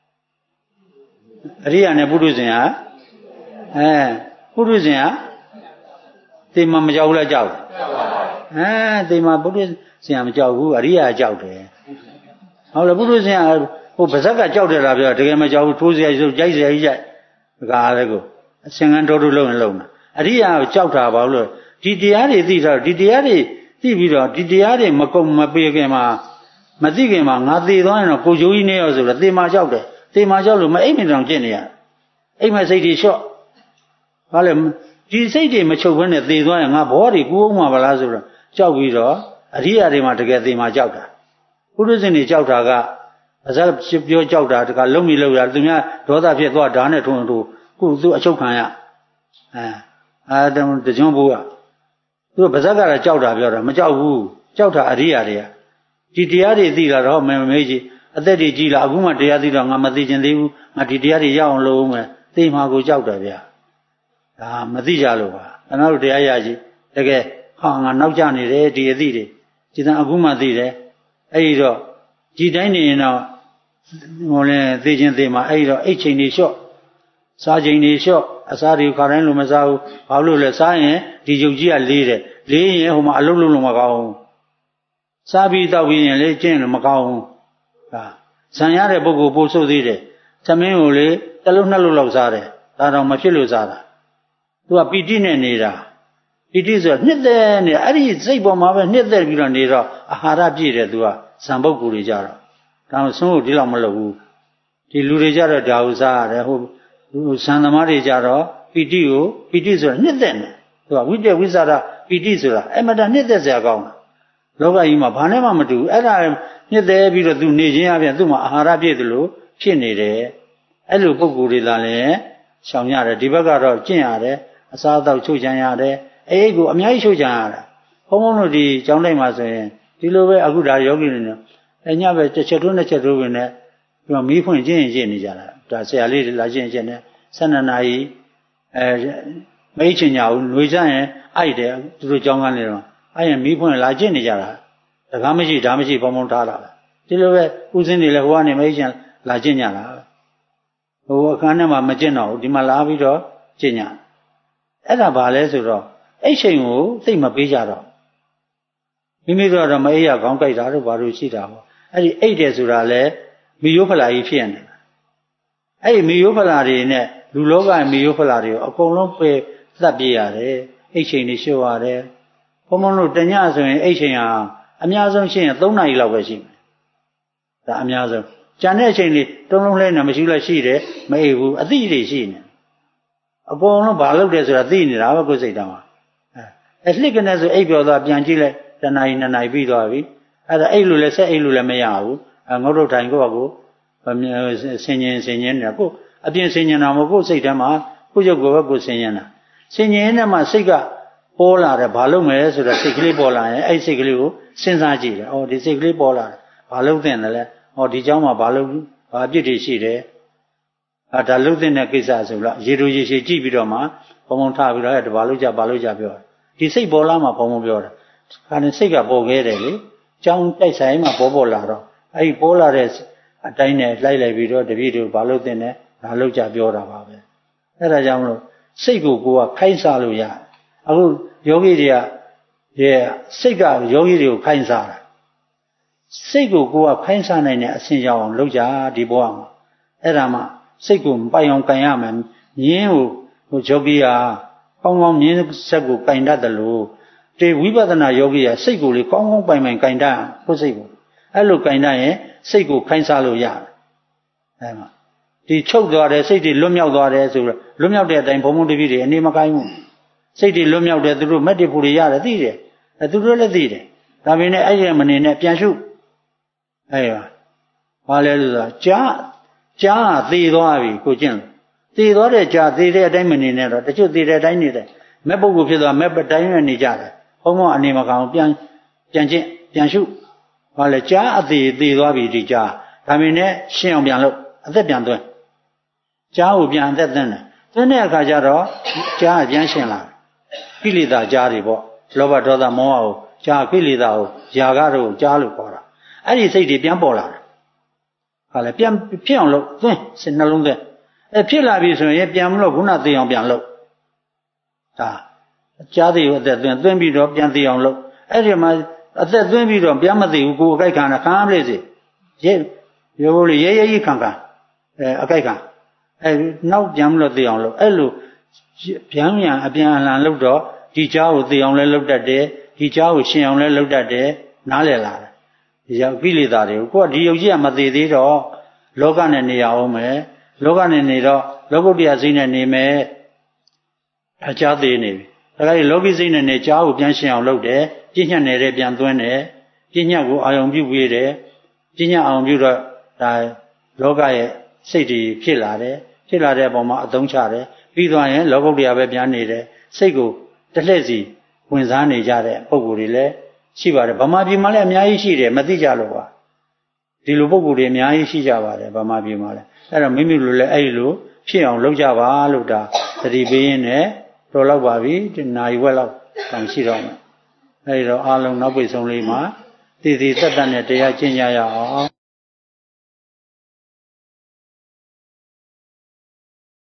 အရိယာနဲ့ပုရုဇဉ်ဟာအဲပုရုဇဉ်ဟာသေမှာမကြောက်ဘူးလားကြောက်အဲသေမှာပုရုဇဉ်ဟာမကြောက်ဘူးအရိယာကြောက်တယ်ဟုတ်လားပုရုဇဉ်ဟာဟိုဗဇက်ကကြောက်တယ်လားပြောတကယ်မကြောက်ဘူးထိုးစရာကြီးကြိုက်စရာကြီးကြိုက်ဒါကလည်းကိုအစင်ကန်းတော်တော်လုံးရင်လုံးတာအရိယာကိုကြောက်တာဘာလို့ဒီတရားတွေသိတော့ဒီတရားတွေသိပြီးတော့ဒီတရားတွေမကုန်မပြေခင်မှာမသိခင်မှာငါသေသွားရင်တော့ကိုဂျိုးကြီးနေရောဆိုတော့သေမှာကြောက်တယ်သေမှာကြောက်လို့မအိမ်မတောင်ကျင့်နေရအိမ်မစိတ်တွေလျှော့ဘာလဲဒီစိတ်တွေမချုပ်ဘဲနဲ့သေသွားရင်ငါဘောတွေကူအောင်မှာဗလားဆိုတော့ကြောက်ပြီးတော့အရိယာတွေမှာတကယ်သေမှာကြောက်တာပုရုဇဉ်တွေကြောက်တာကအစပြောကြောက်တာတကလုံးမိလို့ရသူများဒေါသဖြစ်သွားဓာတ်နဲ့ထုံထုံခုသူအချုပ်ခံရအဲအာတံတကြွဘိုးကသူကဗဇက်ကတော့ကြောက်တာပြောတာမကြောက်ဘူးကြောက်တာအရိယာတွေကဒီတရားတွေသိလာတော့မမေးကြီးအသက်တွေကြီးလာအခုမှတရားသိတော့ငါမသိချင်သေးဘူးငါဒီတရားတွေရအောင်လုပ်မယ်သိမှာကိုကြောက်တယ်ဗျာဒါမသိကြလို့ပါကျွန်တော်တို့တရားရကြီးတကယ်ဟာငါနောက်ကျနေတယ်ဒီအသိတွေဒီတန်အခုမှသိတယ်အဲ့ဒီတော့ဒီတိုင်းနေရင်တော့ဟိုလဲသိချင်းသိမှာအဲ့ဒီတော့အိတ်ချိန်တွေလျှော့စားချိန်တွေလျှော့အစားတွေခါတိုင်းလိုမစားဘူးဘာလို့လဲစားရင်ဒီယုတ်ကြီးကလေးတယ်လေးရင်ဟိုမှာအလုံးလုံးလုံးမကောင်းဘူးစားပြီးတောက်ပြီးရင်လေကျင့်လို့မကောင်းဘူးဟာဇံရတဲ့ပုဂ္ဂိုလ်ပို့ဆို့သေးတယ်သမင်းကိုလေတစ်လုံးနှစ်လုံးလောက်စားတယ်ဒါတော့မဖြစ်လို့စားတာသူကပီတိနဲ့နေတာပီတိဆိုနှစ်သက်နေအဲ့ဒီစိတ်ပေါ်မှာပဲနှစ်သက်ပြီးတော့နေတော့အာဟာရပြည့်တယ်သူကဇံပုဂ္ဂိုလ်တွေကြတော့ဒါမှဆုံးလို့ဒီလောက်မလုပ်ဘူးဒီလူတွေကြတော့ဒါဥစားရတယ်ဟိုဇံသမားတွေကြတော့ပီတိကိုပီတိဆိုတာနှစ်သက်နေသူကဝိတ္တဝိသရပီတိဆိုတာအမှန်တနှစ်သက်စရာကောင်းတာလောကကြီးမှာဘာနဲ့မှမတူဘူးအဲ့ဒါနှစ်သက်ပြီးတော့သူနေခြင်းအပြင်သူ့မှာအာဟာရပြည့်သလိုဖြစ်နေတယ်အဲ့လိုပုံကိုယ်တွေလာလဲရှောင်ရတယ်ဒီဘက်ကတော့ကျင့်ရတယ်အစားအသောက်ချုပ်ချမ်းရတယ်အဲ့ဒီကိုအများကြီးချုပ်ချမ်းရတာဘုံဘုံတို့ဒီကျောင်းတိုင်းမှာဆိုရင်ဒီလိုပဲအခုဒါယောဂီတွေနဲ့အညပဲတစ်ချက်ထိုးနှစ်ချက်ထိုးဝင်နဲ့ဒီမှာမီးဖွင့်ကျင့်ရင်ကျင့်နေကြတာဒါဆရာလေးတွေလာကျင့်ကျင့်နေဆယ်နှစ်နာရီအဲမိတ်ချင်ညာဦးຫນွေကြရင်အိုက်တယ်သူတို့ကျောင်းကန်းနေတော့အဲ့ရင်မီးဖွင့်လာကျင့်နေကြတာတကားမရှိဒါမရှိဘုံဘုံထားတာဒီလိုပဲဥစဉ်တွေလည်းဟိုကနေမိတ်ချင်လာကျင့်ကြတာဟိုအခန်းထဲမှာမကျင့်တော့ဘူးဒီမှာလာပြီးတော့ကျင့်ကြအဲ့ဒါဘာလဲဆိုတော့အဲ့ချိန်ကိုသိမပေးကြတော့မိမိတို့ကတော့မအိပ်ရခေါင်းကိုက်တာတို့ဘာလို့ရှိတာပေါ့အဲ့ဒီအိပ်တယ်ဆိုတာလဲမီယိုဖလာကြီးဖြစ်နေတာအဲ့ဒီမီယိုဖလာတွေနဲ့လူလောကမီယိုဖလာတွေကိုအကုန်လုံးပယ်သတ်ပြရတယ်အိပ်ချိန်တွေရှုပ်ရတယ်ဘုဘုံဘုံတို့တညဆိုရင်အဲ့ချိန်ဟာအများဆုံးရှိရင်သုံးနာရီလောက်ပဲရှိမယ်ဒါအများဆုံးကျန်တဲ့အချိန်တွေတုံးလုံးလဲနေမရှိလို့ရှိတယ်မအိပ်ဘူးအသိတွေရှိနေအကုန်လုံးဘာလုပ်တယ်ဆိုတာသိနေတာပဲကိုယ်စိတ်တောင်အဲအလှစ်ကနေဆိုအိပ်ပြောသွားပြန်ကြည့်လိုက်တနာရီနှစ်နာရီပြီးသွားပြီအဲ့ဒါအိပ်လို့လည်းဆက်အိပ်လို့လည်းမရဘူးအဲငုတ်တုတ်ထိုင်ကိုယ့်ကိုဆင်ញင်ဆင်ញင်နေတာကိုအပြင်ဆင်ញင်တာမဟုတ်ကိုယ်စိတ်ထဲမှာကိုယ့်ရုပ်ကိုယ်ပဲကိုယ်ဆင်ញင်တာဆင်ញင်နေမှစိတ်ကပေါ်လာတယ်ဘာလုပ်မယ်ဆိုတော့စိတ်ကလေးပေါ်လာရင်အဲ့စိတ်ကလေးကိုစဉ်းစားကြည့်တယ်။အော်ဒီစိတ်ကလေးပေါ်လာတယ်ဘာလုပ်သင့်တယ်လဲ။အော်ဒီเจ้าမှာဘာလုပ်ဘာအပြစ်တွေရှိတယ်။အဲဒါလုပ်သင့်တဲ့ကိစ္စဆိုတော့ရေတို့ရေရှည်ကြည့်ပြီးတော့မှဘုံဘုံထားပြီးတော့အဲ့ဒါဘာလုပ်ကြဘာလုပ်ကြပြောတယ်။ဒီစိတ်ပေါ်လာမှဘုံဘုံပြောတယ်။ဒါနဲ့စိတ်ကပေါ်ခဲ့တယ်လေ။เจ้าတိုက်ဆိုင်မှပေါ်ပေါ်လာတော့အဲ့ဒီပေါ်လာတဲ့အတိုင်းနဲ့လိုက်လိုက်ပြီးတော့တပည့်တို့ဘာလုပ်သင့်တယ်ဘာလုပ်ကြပြောတာပါပဲ။အဲ့ဒါကြောင့်မလို့စိတ်ကိုကိုယ်ကခိုင်းစားလို့ရတယ်။အခုယောဂီတွေကရဲ့စိတ်ကယောဂီတွေကိုခိုင်းစားတာစိတ်ကိုကိုယ်ကခိုင်းစားနိုင်တဲ့အဆင့်ရောက်အောင်လုပ်ကြဒီဘဝမှာအဲ့ဒါမှစိတ်ကိုမပိုင်အောင်ကင်ရမယ်မြင်းကိုဟိုယောဂီဟာကောင်းကောင်းမြင်းဆက်ကိုကင်တတ်တယ်လို့တေဝိပဿနာယောဂီကစိတ်ကိုလေကောင်းကောင်းပိုင်ပိုင်ကင်တတ်ကိုယ်စိတ်ကိုအဲ့လိုကင်တတ်ရင်စိတ်ကိုခိုင်းစားလို့ရတယ်အဲ့မှာဒီချုပ်သွားတယ်စိတ်တွေလွတ်မြောက်သွားတယ်ဆိုတော့လွတ်မြောက်တဲ့အတိုင်းဘုံဘုံတပည့်တွေအနေမကိုင်းဘူးစိတ်တွေလွတ်မြောက်တယ်သူတို့မက်တဖို့တွေရတယ်သိတယ်အဲသူတို့လည်းသိတယ်ဒါပေမဲ့အဲ့ဒီမနေနဲ့ပြန်ရှုအဲ့ပါဘာလဲလို့ဆိုကြားကြားကသေသွားပြီကိုကျင့်လို့သေသွားတဲ့ကြားသေတဲ့အတိုင်းမနေနဲ့တော့တချို့သေတဲ့အတိုင်းနေတယ်မက်ပုဂ္ဂိုလ်ဖြစ်သွားမက်တိုင်းနဲ့နေကြတယ်ဘုံဘုံအနေမကောင်ပြန်ပြန်ကျင့်ပြန်ရှုဘာလဲကြားအသေးသေသွားပြီဒီကြားဒါပေမဲ့ရှင်းအောင်ပြန်လို့အသက်ပြန်သွင်းကြားကိုပြန်အသက်သွင်းတယ်သွင်းတဲ့အခါကျတော့ကြားကပြန်ရှင်းလာကိလေသာကြားတွေပေါ့လောဘဒေါသမောဟကိုကြားကိလေသာကိုຢာကတို့ကြားလို့ခေါ်တာအဲ့ဒီစိတ်တွေပြန်ပေါ်လာတယ်ဟာလေပြန်ဖြစ်အောင်လုပ်သွင်းစိတ်နှလုံးသွင်းအဲဖြစ်လာပြီဆိုရင်ပြန်မလို့ခုနသိအောင်ပြန်လုပ်ဒါကြားသေးကိုအသက်သွင်းသွင်းပြီးတော့ပြန်သိအောင်လုပ်အဲ့ဒီမှာအသက်သွင်းပြီးတော့ပြန်မသိဘူးကိုယ်အကြိုက်ခံတာခံမလို့စီရဲရိုးလေးရဲရဲကြီးခံခံအဲအကြိုက်ခံအဲနောက်ပြန်မလို့သိအောင်လုပ်အဲ့လိုပြန်ပြန်အပြန်အလှန်လုပ်တော့ဒီကြားကိုသိအောင်လဲလုပ်တတ်တယ်ဒီကြားကိုရှင်းအောင်လဲလုပ်တတ်တယ်နားလည်လာတယ်ဒီရောက်ကိလေသာတွေကိုကိုကဒီယုတ်ကြီးကမသိသေးတော့လောကနဲ့နေရအောင်မယ်လောကနဲ့နေတော့လောကုတ္တရာစိတ်နဲ့နေမယ်အကြားသေးနေပြီဒါကြိလောကီစိတ်နဲ့နေကြားကိုပြန်ရှင်းအောင်လုပ်တယ်ပြဉ္ညာနယ်ပြန်သွင်းတယ်ပြဉ္ညာကိုအာယုံပြုပေးတယ်ပြဉ္ညာအာယုံပြုတော့ဒါလောကရဲ့စိတ်တွေဖြစ်လာတယ်ဖြစ်လာတဲ့အပေါ်မှာအသုံးချတယ်ပြီးသွားရင်လောကုတ္တရာပဲပြန်နေတယ်စိတ်ကိုတလှည့်စီဝင်စားနေကြတဲ့ပုံကိုယ်တွေလည်းရှိပါတယ်ဗမာပြည်မှာလည်းအများကြီးရှိတယ်မသိကြလို့ပါဒီလိုပုံကိုယ်တွေအများကြီးရှိကြပါတယ်ဗမာပြည်မှာလည်းအဲ့တော့မိမိတို့လည်းအဲ့ဒီလိုဖြစ်အောင်လုပ်ကြပါလို့ဒါသတိပေးရင်းနဲ့တော်တော့ပါပြီဒီနာရီဝက်လောက်တောင်ရှိတော့မယ်အဲ့ဒီတော့အားလုံးနောက်ပိတ်ဆုံးလေးမှာတည်တည်တတ်တတ်နဲ့တရားကျင့်ကြရအောင်